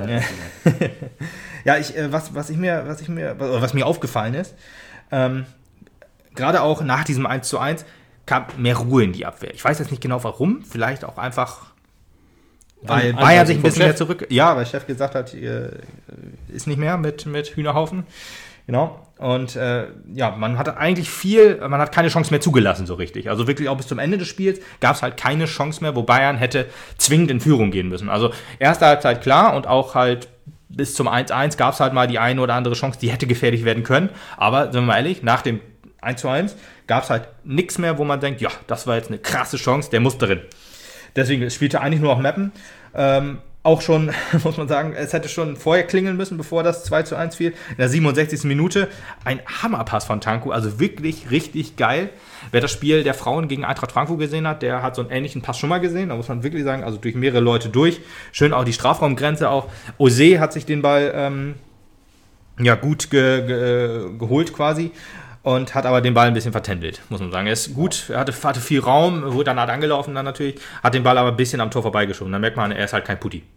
was mir aufgefallen ist, gerade auch nach diesem 1:1 kam mehr Ruhe in die Abwehr. Ich weiß jetzt nicht genau warum, vielleicht auch einfach, weil Bayern sich ein bisschen mehr zurück... Ja, weil Chef gesagt hat, ist nicht mehr mit Hühnerhaufen. Genau. Und man hat keine Chance mehr zugelassen so richtig. Also wirklich auch bis zum Ende des Spiels gab es halt keine Chance mehr, wo Bayern hätte zwingend in Führung gehen müssen. Also erste Halbzeit klar und auch halt bis zum 1:1 gab es halt mal die eine oder andere Chance, die hätte gefährlich werden können. Aber sind wir mal ehrlich, nach dem 1:1 gab es halt nichts mehr, wo man denkt, ja, das war jetzt eine krasse Chance, der muss drin. Deswegen spielte eigentlich nur noch Meppen. Auch schon, muss man sagen, es hätte schon vorher klingeln müssen, bevor das 2:1 fiel. In der 67. Minute ein Hammerpass von Tanku, also wirklich richtig geil. Wer das Spiel der Frauen gegen Eintracht Frankfurt gesehen hat, der hat so einen ähnlichen Pass schon mal gesehen. Da muss man wirklich sagen, also durch mehrere Leute durch. Schön auch die Strafraumgrenze auch. Ose hat sich den Ball gut geholt quasi. Und hat aber den Ball ein bisschen vertändelt, muss man sagen. Er ist gut, er hatte viel Raum, wurde dann hart angelaufen dann natürlich, hat den Ball aber ein bisschen am Tor vorbeigeschoben. Dann merkt man, er ist halt kein Putti.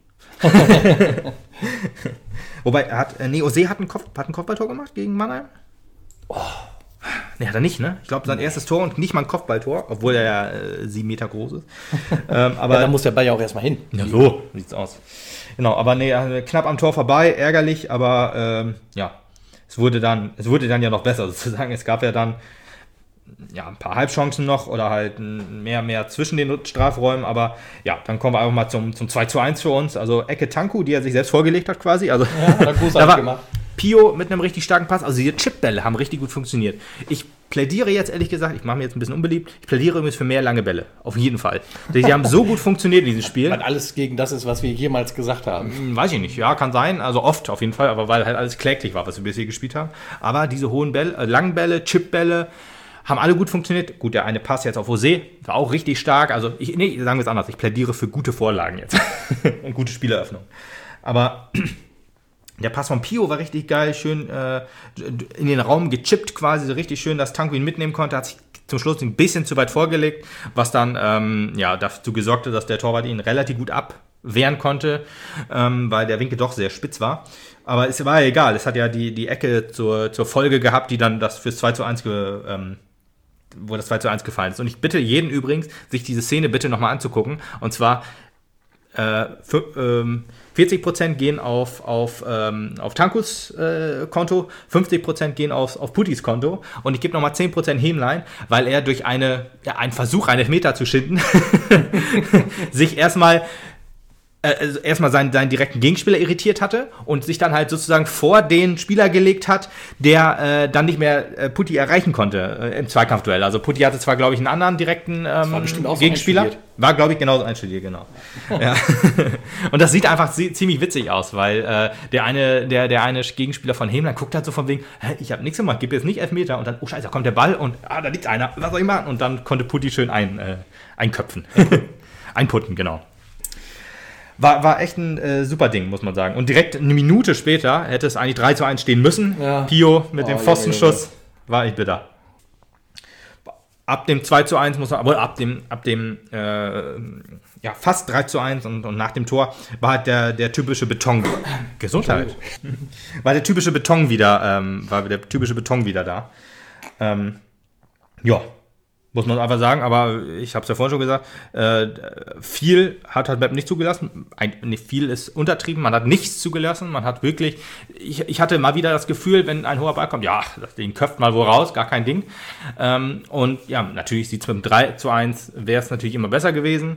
Wobei, Ose hat ein Kopfballtor gemacht gegen Mannheim? Nee, hat er nicht, ne? Ich glaube, sein erstes Tor und nicht mal ein Kopfballtor, obwohl er ja 7 Meter groß ist. Aber da muss der Ball ja auch erstmal hin. Ja, so sieht's aus. Genau, aber knapp am Tor vorbei, ärgerlich, aber es wurde dann ja noch besser sozusagen. Es gab ja dann ein paar Halbchancen noch oder halt mehr zwischen den Strafräumen, aber dann kommen wir einfach mal zum 2:1 für uns. Also Ecke Tanku, die er sich selbst vorgelegt hat quasi. Also da war gemacht. Pio mit einem richtig starken Pass. Also die Chipbälle haben richtig gut funktioniert. Ich plädiere jetzt ehrlich gesagt, ich mache mir jetzt ein bisschen unbeliebt, ich plädiere übrigens für mehr lange Bälle. Auf jeden Fall. Die haben so gut funktioniert in diesem Spiel. Weil alles gegen das ist, was wir jemals gesagt haben. Weiß ich nicht. Ja, kann sein. Also oft auf jeden Fall, aber weil halt alles kläglich war, was wir bisher gespielt haben. Aber diese hohen Bälle, langen Bälle, Chipbälle, haben alle gut funktioniert. Gut, der eine Pass jetzt auf Ose war auch richtig stark. Also, sagen wir es anders. Ich plädiere für gute Vorlagen jetzt. Und gute Spieleröffnung. Aber der Pass von Pio war richtig geil. Schön in den Raum gechippt quasi. So richtig schön, dass Tanku ihn mitnehmen konnte. Hat sich zum Schluss ein bisschen zu weit vorgelegt. Was dann dazu gesorgt hat, dass der Torwart ihn relativ gut abwehren konnte. Weil der Winkel doch sehr spitz war. Aber es war ja egal. Es hat ja die Ecke zur Folge gehabt, die dann das fürs 2:1 wo das 2:1 gefallen ist. Und ich bitte jeden übrigens, sich diese Szene bitte nochmal anzugucken. Und zwar 40% gehen auf Tankus Konto, 50% gehen auf Puttis Konto. Und ich gebe nochmal 10% Hämlein, weil er durch einen Versuch, einen Elfmeter zu schinden, sich erstmal also erstmal seinen direkten Gegenspieler irritiert hatte und sich dann halt sozusagen vor den Spieler gelegt hat, der dann nicht mehr Putty erreichen konnte im Zweikampfduell. Also Putty hatte zwar, glaube ich, einen anderen direkten Gegenspieler. War, glaube ich, genauso einstudiert, genau. Ja. Und das sieht einfach ziemlich witzig aus, weil der eine Gegenspieler von Hemlein guckt halt so von wegen, ich habe nichts gemacht, gib jetzt nicht Elfmeter. Und dann, oh scheiße, da kommt der Ball und da liegt einer, was soll ich machen? Und dann konnte Putty schön einköpfen. Einputten, genau. War echt ein super Ding, muss man sagen. Und direkt eine Minute später hätte es eigentlich 3:1 stehen müssen. Ja. Pio mit dem Pfostenschuss. War echt bitter. Ab dem 2:1 muss man, aber ab dem fast 3:1 und nach dem Tor war halt der typische Beton. Gesundheit. War der typische Beton wieder, da. Muss man einfach sagen, aber ich habe es ja vorhin schon gesagt, viel hat halt Meppen nicht zugelassen. Viel ist untertrieben, man hat nichts zugelassen, man hat wirklich, ich hatte mal wieder das Gefühl, wenn ein hoher Ball kommt, ja, den köpft mal wo raus, gar kein Ding. Und ja, natürlich sieht es mit dem 3:1, wäre es natürlich immer besser gewesen,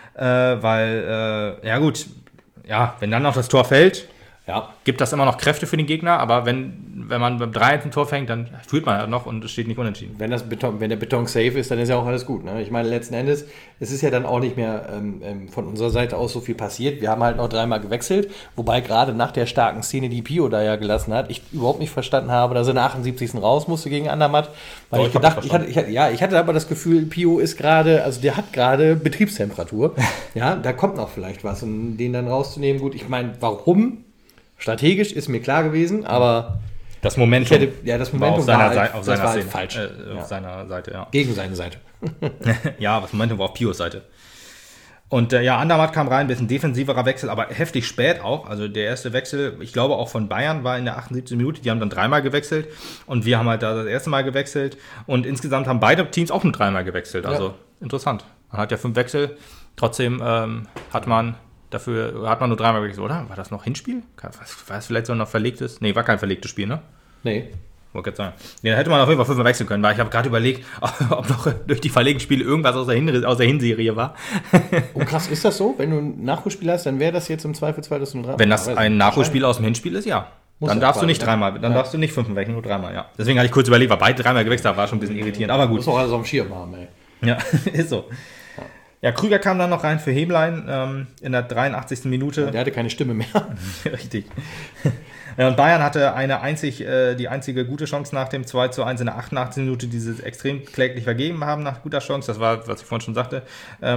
weil, wenn dann noch das Tor fällt, gibt das immer noch Kräfte für den Gegner, aber wenn man beim 3:1 ein Tor fängt, dann führt man halt noch und es steht nicht unentschieden. Wenn der Beton safe ist, dann ist ja auch alles gut. Ne? Ich meine, letzten Endes, es ist ja dann auch nicht mehr von unserer Seite aus so viel passiert. Wir haben halt noch 3-mal gewechselt, wobei gerade nach der starken Szene, die Pio da ja gelassen hat, ich überhaupt nicht verstanden habe, dass er in der 78. raus musste gegen Andermatt. Weil ich hatte aber das Gefühl, Pio ist gerade, also der hat gerade Betriebstemperatur. Ja, da kommt noch vielleicht was. Und den dann rauszunehmen, gut, ich meine, warum? Strategisch ist mir klar gewesen, aber das Momentum, war auf seiner Seite falsch. Auf seiner Seite, ja. Gegen seine Seite. Ja, das Momentum war auf Pios Seite. Und Andermatt kam rein, ein bisschen defensiverer Wechsel, aber heftig spät auch. Also der erste Wechsel, ich glaube auch von Bayern, war in der 78. Minute. Die haben dann 3-mal gewechselt und wir haben halt da das erste Mal gewechselt. Und insgesamt haben beide Teams auch nur 3-mal gewechselt. Also interessant. Man hat ja 5 Wechsel. Trotzdem hat man nur 3-mal gewechselt, oder? War das noch Hinspiel? War es vielleicht so noch verlegtes? Nee, war kein verlegtes Spiel, ne? Nee. Wollte gerade sagen. Nee, dann hätte man auf jeden Fall 5-mal wechseln können, weil ich habe gerade überlegt, ob noch durch die verlegten Spiele irgendwas aus der Hinserie war. Oh krass, ist das so? Wenn du ein Nachholspiel hast, dann wäre das jetzt im Zweifelsfall, dass du nur 3-mal. Wenn das ein Nachholspiel aus dem Hinspiel ist, ja. Dann darfst du nicht 3-mal, darfst du nicht 5-mal wechseln, nur 3-mal, ja. Deswegen hatte ich kurz überlegt, weil beide 3-mal gewechselt haben, war schon ein bisschen irritierend, aber gut. Muss auch alles auf dem Schirm haben, ey. Ja, ist so. Ja, Krüger kam dann noch rein für Hemlein in der 83. Minute. Der hatte keine Stimme mehr. Richtig. Ja, und Bayern hatte die einzige gute Chance nach dem 2:1 in der 88. Minute, die sie extrem kläglich vergeben haben nach guter Chance. Das war, was ich vorhin schon sagte.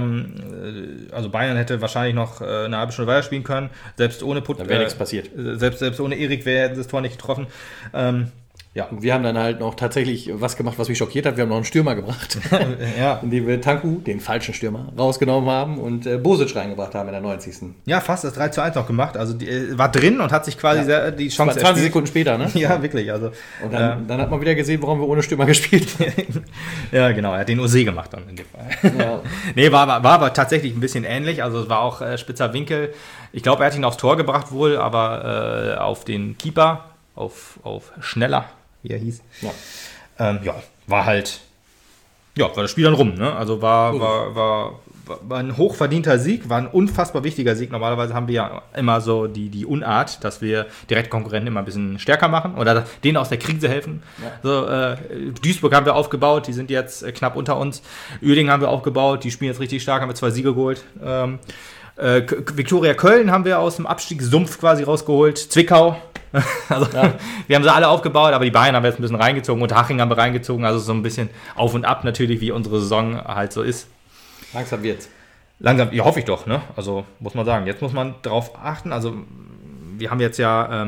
Also Bayern hätte wahrscheinlich noch eine halbe Stunde weiter spielen können. Selbst ohne da wäre nichts passiert. Selbst ohne Erik hätten sie das Tor nicht getroffen. Ja, und wir haben dann halt noch tatsächlich was gemacht, was mich schockiert hat. Wir haben noch einen Stürmer gebracht, indem wir Tanku, den falschen Stürmer, rausgenommen haben und Bosic reingebracht haben in der 90. Ja, fast das 3:1 noch gemacht. Also war drin und hat sich quasi die Chance erspielt. 20 Sekunden später, ne? Ja, wirklich. Also, und dann hat man wieder gesehen, warum wir ohne Stürmer gespielt haben. Ja, genau. Er hat den Ose gemacht dann in dem Fall. Ja. Nee, war aber tatsächlich ein bisschen ähnlich. Also es war auch spitzer Winkel. Ich glaube, er hat ihn aufs Tor gebracht wohl, aber auf den Keeper, auf Schneller, wie er hieß. Ja. War das Spiel dann rum, ne? Also war ein hochverdienter Sieg, war ein unfassbar wichtiger Sieg. Normalerweise haben wir ja immer so die Unart, dass wir direkte Konkurrenten immer ein bisschen stärker machen oder denen aus der Krise helfen. Ja. So, Duisburg haben wir aufgebaut, die sind jetzt knapp unter uns. Uerdingen haben wir aufgebaut, die spielen jetzt richtig stark, haben wir 2 Siege geholt. Viktoria Köln haben wir aus dem Abstiegssumpf quasi rausgeholt. Zwickau. Also, wir haben sie alle aufgebaut, aber die Bayern haben wir jetzt ein bisschen reingezogen und Haching haben wir reingezogen. Also so ein bisschen auf und ab natürlich, wie unsere Saison halt so ist. Langsam wird's. Langsam, ja, hoffe ich doch, ne? Also muss man sagen, jetzt muss man drauf achten. Also wir haben jetzt ja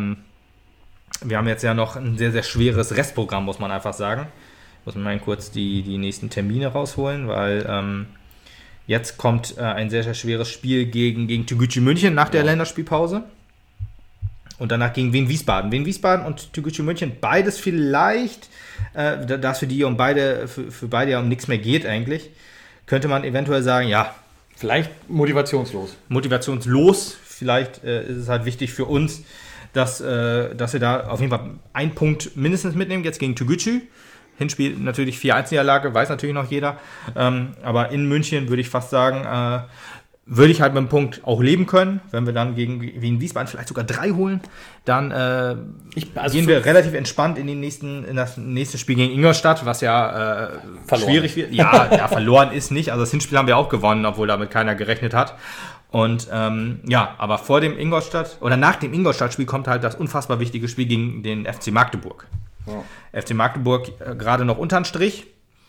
noch ein sehr, sehr schweres Restprogramm, muss man einfach sagen. Muss man mal kurz die nächsten Termine rausholen, weil jetzt kommt ein sehr, sehr schweres Spiel gegen Tegucigalpa München nach der Länderspielpause. Und danach gegen Wien Wiesbaden. Wien Wiesbaden und Tegucigalpa München, beides vielleicht, da es für beide ja um nichts mehr geht eigentlich, könnte man eventuell sagen, ja. Vielleicht motivationslos. Vielleicht ist es halt wichtig für uns, dass wir da auf jeden Fall einen Punkt mindestens mitnehmen, jetzt gegen Tegucigalpa. Hinspiel natürlich 4-1-Niederlage, weiß natürlich noch jeder. Aber in München würde ich fast sagen, würde ich halt mit dem Punkt auch leben können. Wenn wir dann gegen Wiesbaden vielleicht sogar 3 holen, dann gehen wir relativ entspannt in das nächste Spiel gegen Ingolstadt, was ja schwierig wird. Ja, verloren ist nicht. Also das Hinspiel haben wir auch gewonnen, obwohl damit keiner gerechnet hat. Und aber vor dem Ingolstadt oder nach dem Ingolstadt-Spiel kommt halt das unfassbar wichtige Spiel gegen den FC Magdeburg. Ja. FC Magdeburg gerade noch untern Strich.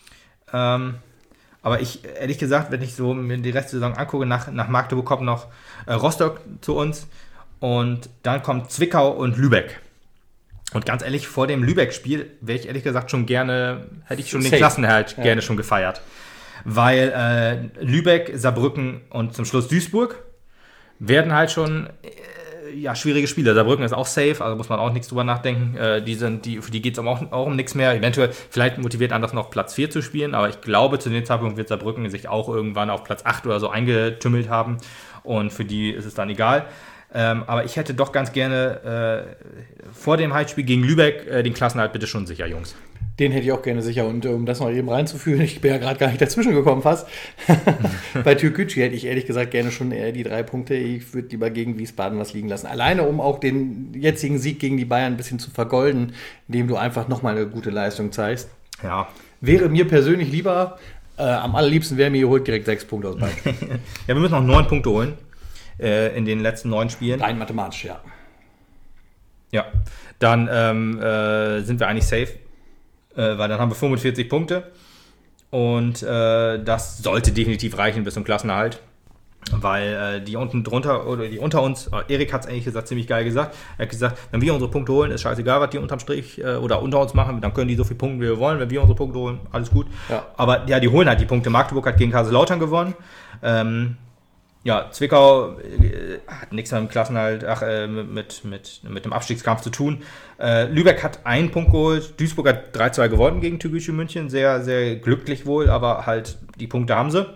Aber ich, ehrlich gesagt, wenn ich so mir die Rest der Saison angucke, nach Magdeburg kommt noch Rostock zu uns und dann kommt Zwickau und Lübeck. Und ganz ehrlich, vor dem Lübeck-Spiel wäre ich ehrlich gesagt hätte ich schon den Klassenerhalt gerne schon gefeiert. Weil Lübeck, Saarbrücken und zum Schluss Duisburg werden halt schon schwierige Spiele. Saarbrücken ist auch safe, also muss man auch nichts drüber nachdenken. Für die geht es auch um nichts mehr. Eventuell, vielleicht motiviert anders noch Platz 4 zu spielen, aber ich glaube, zu dem Zeitpunkt wird Saarbrücken sich auch irgendwann auf Platz 8 oder so eingetümmelt haben und für die ist es dann egal. Aber ich hätte doch ganz gerne vor dem Heimspiel gegen Lübeck den Klassenerhalt bitte schon sicher, Jungs. Den hätte ich auch gerne sicher. Und um das noch eben reinzuführen, ich bin ja gerade gar nicht dazwischen gekommen fast. Bei Türkgücü hätte ich ehrlich gesagt gerne schon eher die 3 Punkte. Ich würde lieber gegen Wiesbaden was liegen lassen. Alleine, um auch den jetzigen Sieg gegen die Bayern ein bisschen zu vergolden, indem du einfach nochmal eine gute Leistung zeigst. Ja. Wäre mir persönlich lieber, am allerliebsten wäre mir, ihr holt direkt 6 Punkte aus beiden. Ja, wir müssen noch 9 Punkte holen in den letzten 9 Spielen. Rein mathematisch, ja. Ja, dann sind wir eigentlich safe. Weil dann haben wir 45 Punkte und das sollte definitiv reichen bis zum Klassenerhalt, weil die unten drunter oder die unter uns, Erik hat es eigentlich gesagt, ziemlich geil gesagt, er hat gesagt, wenn wir unsere Punkte holen, ist scheißegal, was die unterm Strich oder unter uns machen, dann können die so viele Punkte, wie wir wollen, wenn wir unsere Punkte holen, alles gut. Ja. Aber ja, die holen halt die Punkte. Magdeburg hat gegen Kaiserslautern gewonnen. Zwickau hat nichts mit dem Klassenhalt, mit dem Abstiegskampf zu tun. Lübeck hat 1 Punkt geholt, Duisburg hat 3-2 gewonnen gegen Türkgücü München, sehr, sehr glücklich wohl, aber halt die Punkte haben sie.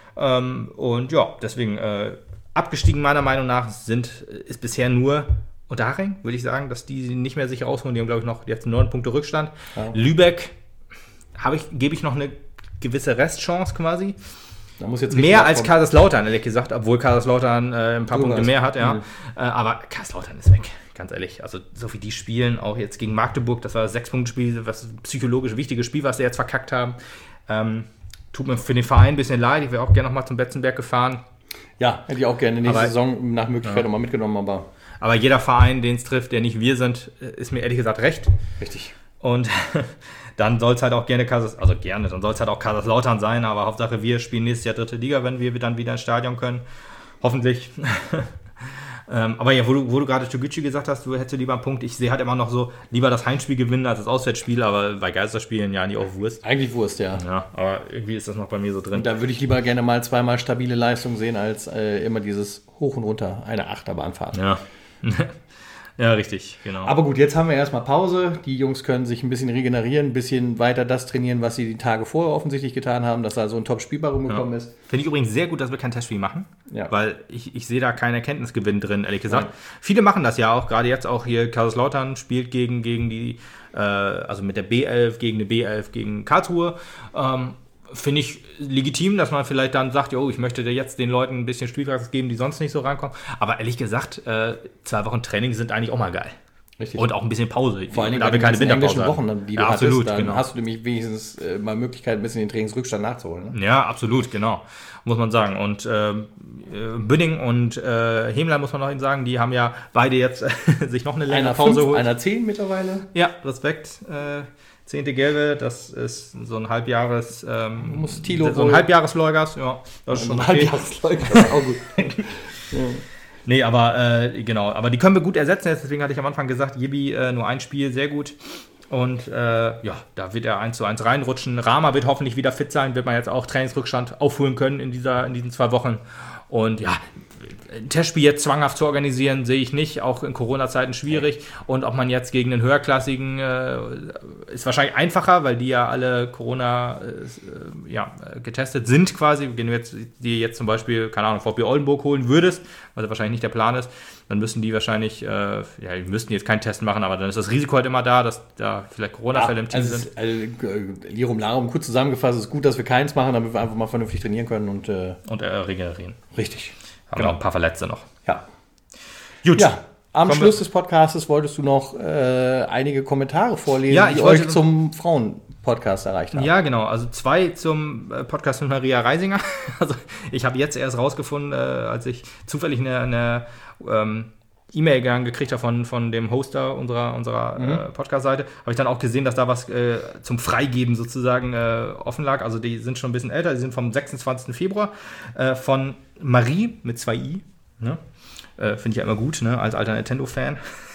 Deswegen abgestiegen meiner Meinung nach ist bisher nur Unterhaching, würde ich sagen, dass die nicht mehr sich rausholen. Die haben, glaube ich, noch jetzt 9 Punkte Rückstand. Ja. Lübeck gebe ich noch eine gewisse Restchance quasi. Da muss jetzt mehr als Kaiserslautern, ehrlich gesagt, obwohl Kaiserslautern ein paar Punkte mehr hat, ja. Aber Kaiserslautern ist weg, ganz ehrlich. Also so wie die spielen, auch jetzt gegen Magdeburg, das war das 6-Punkte-Spiel, was psychologisch wichtiges Spiel, was sie jetzt verkackt haben. Tut mir für den Verein ein bisschen leid, ich wäre auch gerne nochmal zum Betzenberg gefahren. Ja, hätte ich auch gerne nächste Saison nach Möglichkeit nochmal mitgenommen, aber jeder Verein, den es trifft, der nicht wir sind, ist mir ehrlich gesagt recht. Richtig. Und dann soll es halt auch dann soll es halt auch Kaiserslautern sein, aber Hauptsache wir spielen nächstes Jahr 3. Liga, wenn wir dann wieder ins Stadion können. Hoffentlich. Aber ja, wo du gerade Türkgücü gesagt hast, du hättest lieber einen Punkt. Ich sehe halt immer noch so, lieber das Heimspiel gewinnen als das Auswärtsspiel, aber bei Geisterspielen ja nicht auch Wurst. Eigentlich Wurst, ja. Ja, aber irgendwie ist das noch bei mir so drin. Und da würde ich lieber gerne mal 2-mal stabile Leistung sehen, als immer dieses Hoch und Runter, eine Achterbahnfahrt. Ja. Ja, richtig, genau. Aber gut, jetzt haben wir erstmal Pause. Die Jungs können sich ein bisschen regenerieren, ein bisschen weiter das trainieren, was sie die Tage vorher offensichtlich getan haben, dass da so ein Top-Spielbar rumgekommen ist. Finde ich übrigens sehr gut, dass wir kein Testspiel machen, weil ich sehe da keinen Erkenntnisgewinn drin, ehrlich gesagt. Ja. Viele machen das ja auch, gerade jetzt auch hier Kaiserslautern spielt gegen die, also mit der B11 gegen eine B11 gegen Karlsruhe. Finde ich legitim, dass man vielleicht dann sagt, ich möchte jetzt den Leuten ein bisschen Spielpraxis geben, die sonst nicht so rankommen. Aber ehrlich gesagt, 2 Wochen Training sind eigentlich auch mal geil. Richtig. Und auch ein bisschen Pause. Vor allem, da wir keine Winterpause Wochen, die du hattest, dann hast du nämlich wenigstens mal Möglichkeit, ein bisschen den Trainingsrückstand nachzuholen. Ne? Ja, absolut, genau. Muss man sagen. Und Bünding und Hemlein, muss man noch sagen, die haben ja beide jetzt sich noch eine längere Pause geholt. Einer 10 mittlerweile. Ja, Respekt. 10. Gelbe, das ist so ein Halbjahres Halbjahresleugers, ja. Das ist schon ein Halbjahresleugers, auch gut. Ja. Nee, aber genau, aber die können wir gut ersetzen, deswegen hatte ich am Anfang gesagt, Jibi nur ein Spiel, sehr gut. Und da wird er 1:1 reinrutschen. Rama wird hoffentlich wieder fit sein, wird man jetzt auch Trainingsrückstand aufholen können in diesen 2 Wochen. Und ja, ein Testspiel jetzt zwanghaft zu organisieren, sehe ich nicht, auch in Corona-Zeiten schwierig. Und ob man jetzt gegen den höherklassigen ist wahrscheinlich einfacher, weil die ja alle Corona getestet sind quasi. Wenn du jetzt zum Beispiel, keine Ahnung, VfB Oldenburg holen würdest, was wahrscheinlich nicht der Plan ist, dann müssen die wahrscheinlich, die müssten jetzt keinen Test machen, aber dann ist das Risiko halt immer da, dass da vielleicht Corona-Fälle im Team sind. Lirum Larum, kurz zusammengefasst, ist gut, dass wir keins machen, damit wir einfach mal vernünftig trainieren können und regenerieren. Richtig. Haben noch ein paar Verletzte noch. Ja. Gut. Ja, am Schluss des Podcasts wolltest du noch einige Kommentare vorlesen, die euch zum Frauen-Podcast erreicht haben. Ja, genau. Also 2 zum Podcast mit Maria Reisinger. Also ich habe jetzt erst rausgefunden, als ich zufällig eine E-Mail gekriegt habe von dem Hoster unserer Podcast-Seite, habe ich dann auch gesehen, dass da was zum Freigeben sozusagen offen lag. Also die sind schon ein bisschen älter, die sind vom 26. Februar von Marie mit 2 I. Ne? Finde ich ja immer gut, ne? Als alter Nintendo-Fan.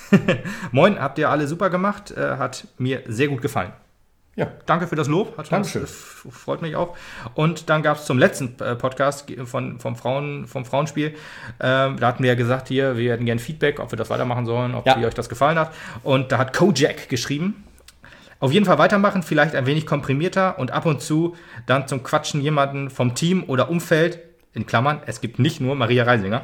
Moin, habt ihr alle super gemacht, hat mir sehr gut gefallen. Ja, danke für das Lob. Dankeschön. Freut mich auch. Und dann gab es zum letzten Podcast vom Frauenspiel, da hatten wir ja gesagt, wir hätten gerne Feedback, ob wir das weitermachen sollen, ob euch das gefallen hat. Und da hat Kojak geschrieben, auf jeden Fall weitermachen, vielleicht ein wenig komprimierter und ab und zu dann zum Quatschen jemanden vom Team oder Umfeld, in Klammern, es gibt nicht nur Maria Reisinger.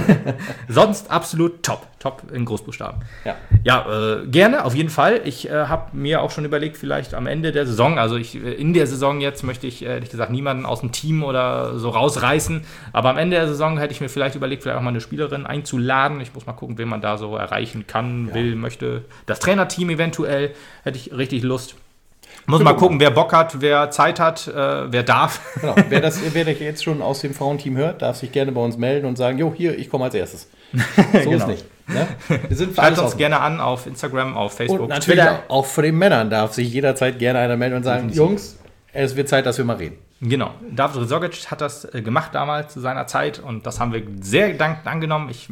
Sonst absolut top in Großbuchstaben. Ja, gerne, auf jeden Fall. Ich habe mir auch schon überlegt, vielleicht am Ende der Saison, also in der Saison jetzt möchte ich ehrlich gesagt niemanden aus dem Team oder so rausreißen, aber am Ende der Saison hätte ich mir vielleicht überlegt, vielleicht auch mal eine Spielerin einzuladen. Ich muss mal gucken, wen man da so erreichen kann, will, möchte. Das Trainerteam eventuell, hätte ich richtig Lust. Muss mal gucken, wer Bock hat, wer Zeit hat, wer darf. Genau. Wer das jetzt schon aus dem Frauenteam hört, darf sich gerne bei uns melden und sagen, hier, ich komme als erstes. So ist nicht. Ne? Wir sind Schreibt uns gerne an auf Instagram, auf Facebook, und natürlich Twitter. Auch von den Männern darf sich jederzeit gerne einer melden und sagen, Jungs, es wird Zeit, dass wir mal reden. Genau. David Resorgic hat das gemacht damals zu seiner Zeit und das haben wir sehr dankend angenommen. Ich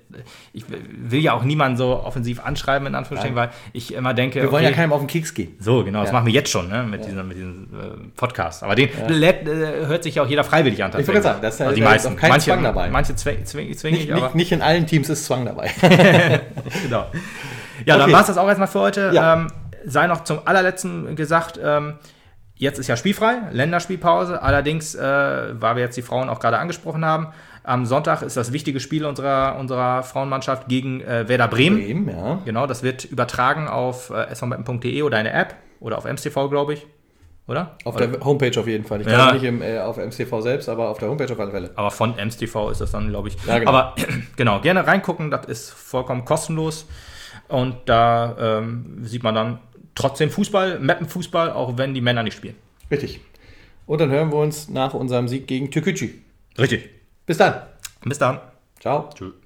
will ja auch niemanden so offensiv anschreiben, in Anführungsstrichen, weil ich immer denke, wir wollen ja keinem auf den Keks gehen. So, genau, das machen wir jetzt schon, ne, mit diesem Podcast. Aber den hört sich ja auch jeder freiwillig an. Ich würde sagen, da ist die meisten. Auch kein Zwang dabei. Manche zwinge ich, aber nicht in allen Teams ist Zwang dabei. Genau. Ja, dann war es das auch erstmal für heute. Ja. Sei noch zum allerletzten gesagt, jetzt ist ja spielfrei, Länderspielpause. Allerdings, weil wir jetzt die Frauen auch gerade angesprochen haben, am Sonntag ist das wichtige Spiel unserer Frauenmannschaft gegen Werder Bremen. Ja. Genau, das wird übertragen auf svmeppen.de oder eine App oder auf MSTV, glaube ich. Oder? Auf der Homepage auf jeden Fall. Ich glaube nicht auf MSTV selbst, aber auf der Homepage auf alle Fälle. Aber von MSTV ist das dann, glaube ich. Ja, genau. Aber genau, gerne reingucken, das ist vollkommen kostenlos. Und da sieht man dann trotzdem Fußball, Mappenfußball, auch wenn die Männer nicht spielen. Richtig. Und dann hören wir uns nach unserem Sieg gegen Türkgücü. Richtig. Bis dann. Bis dann. Ciao. Tschüss.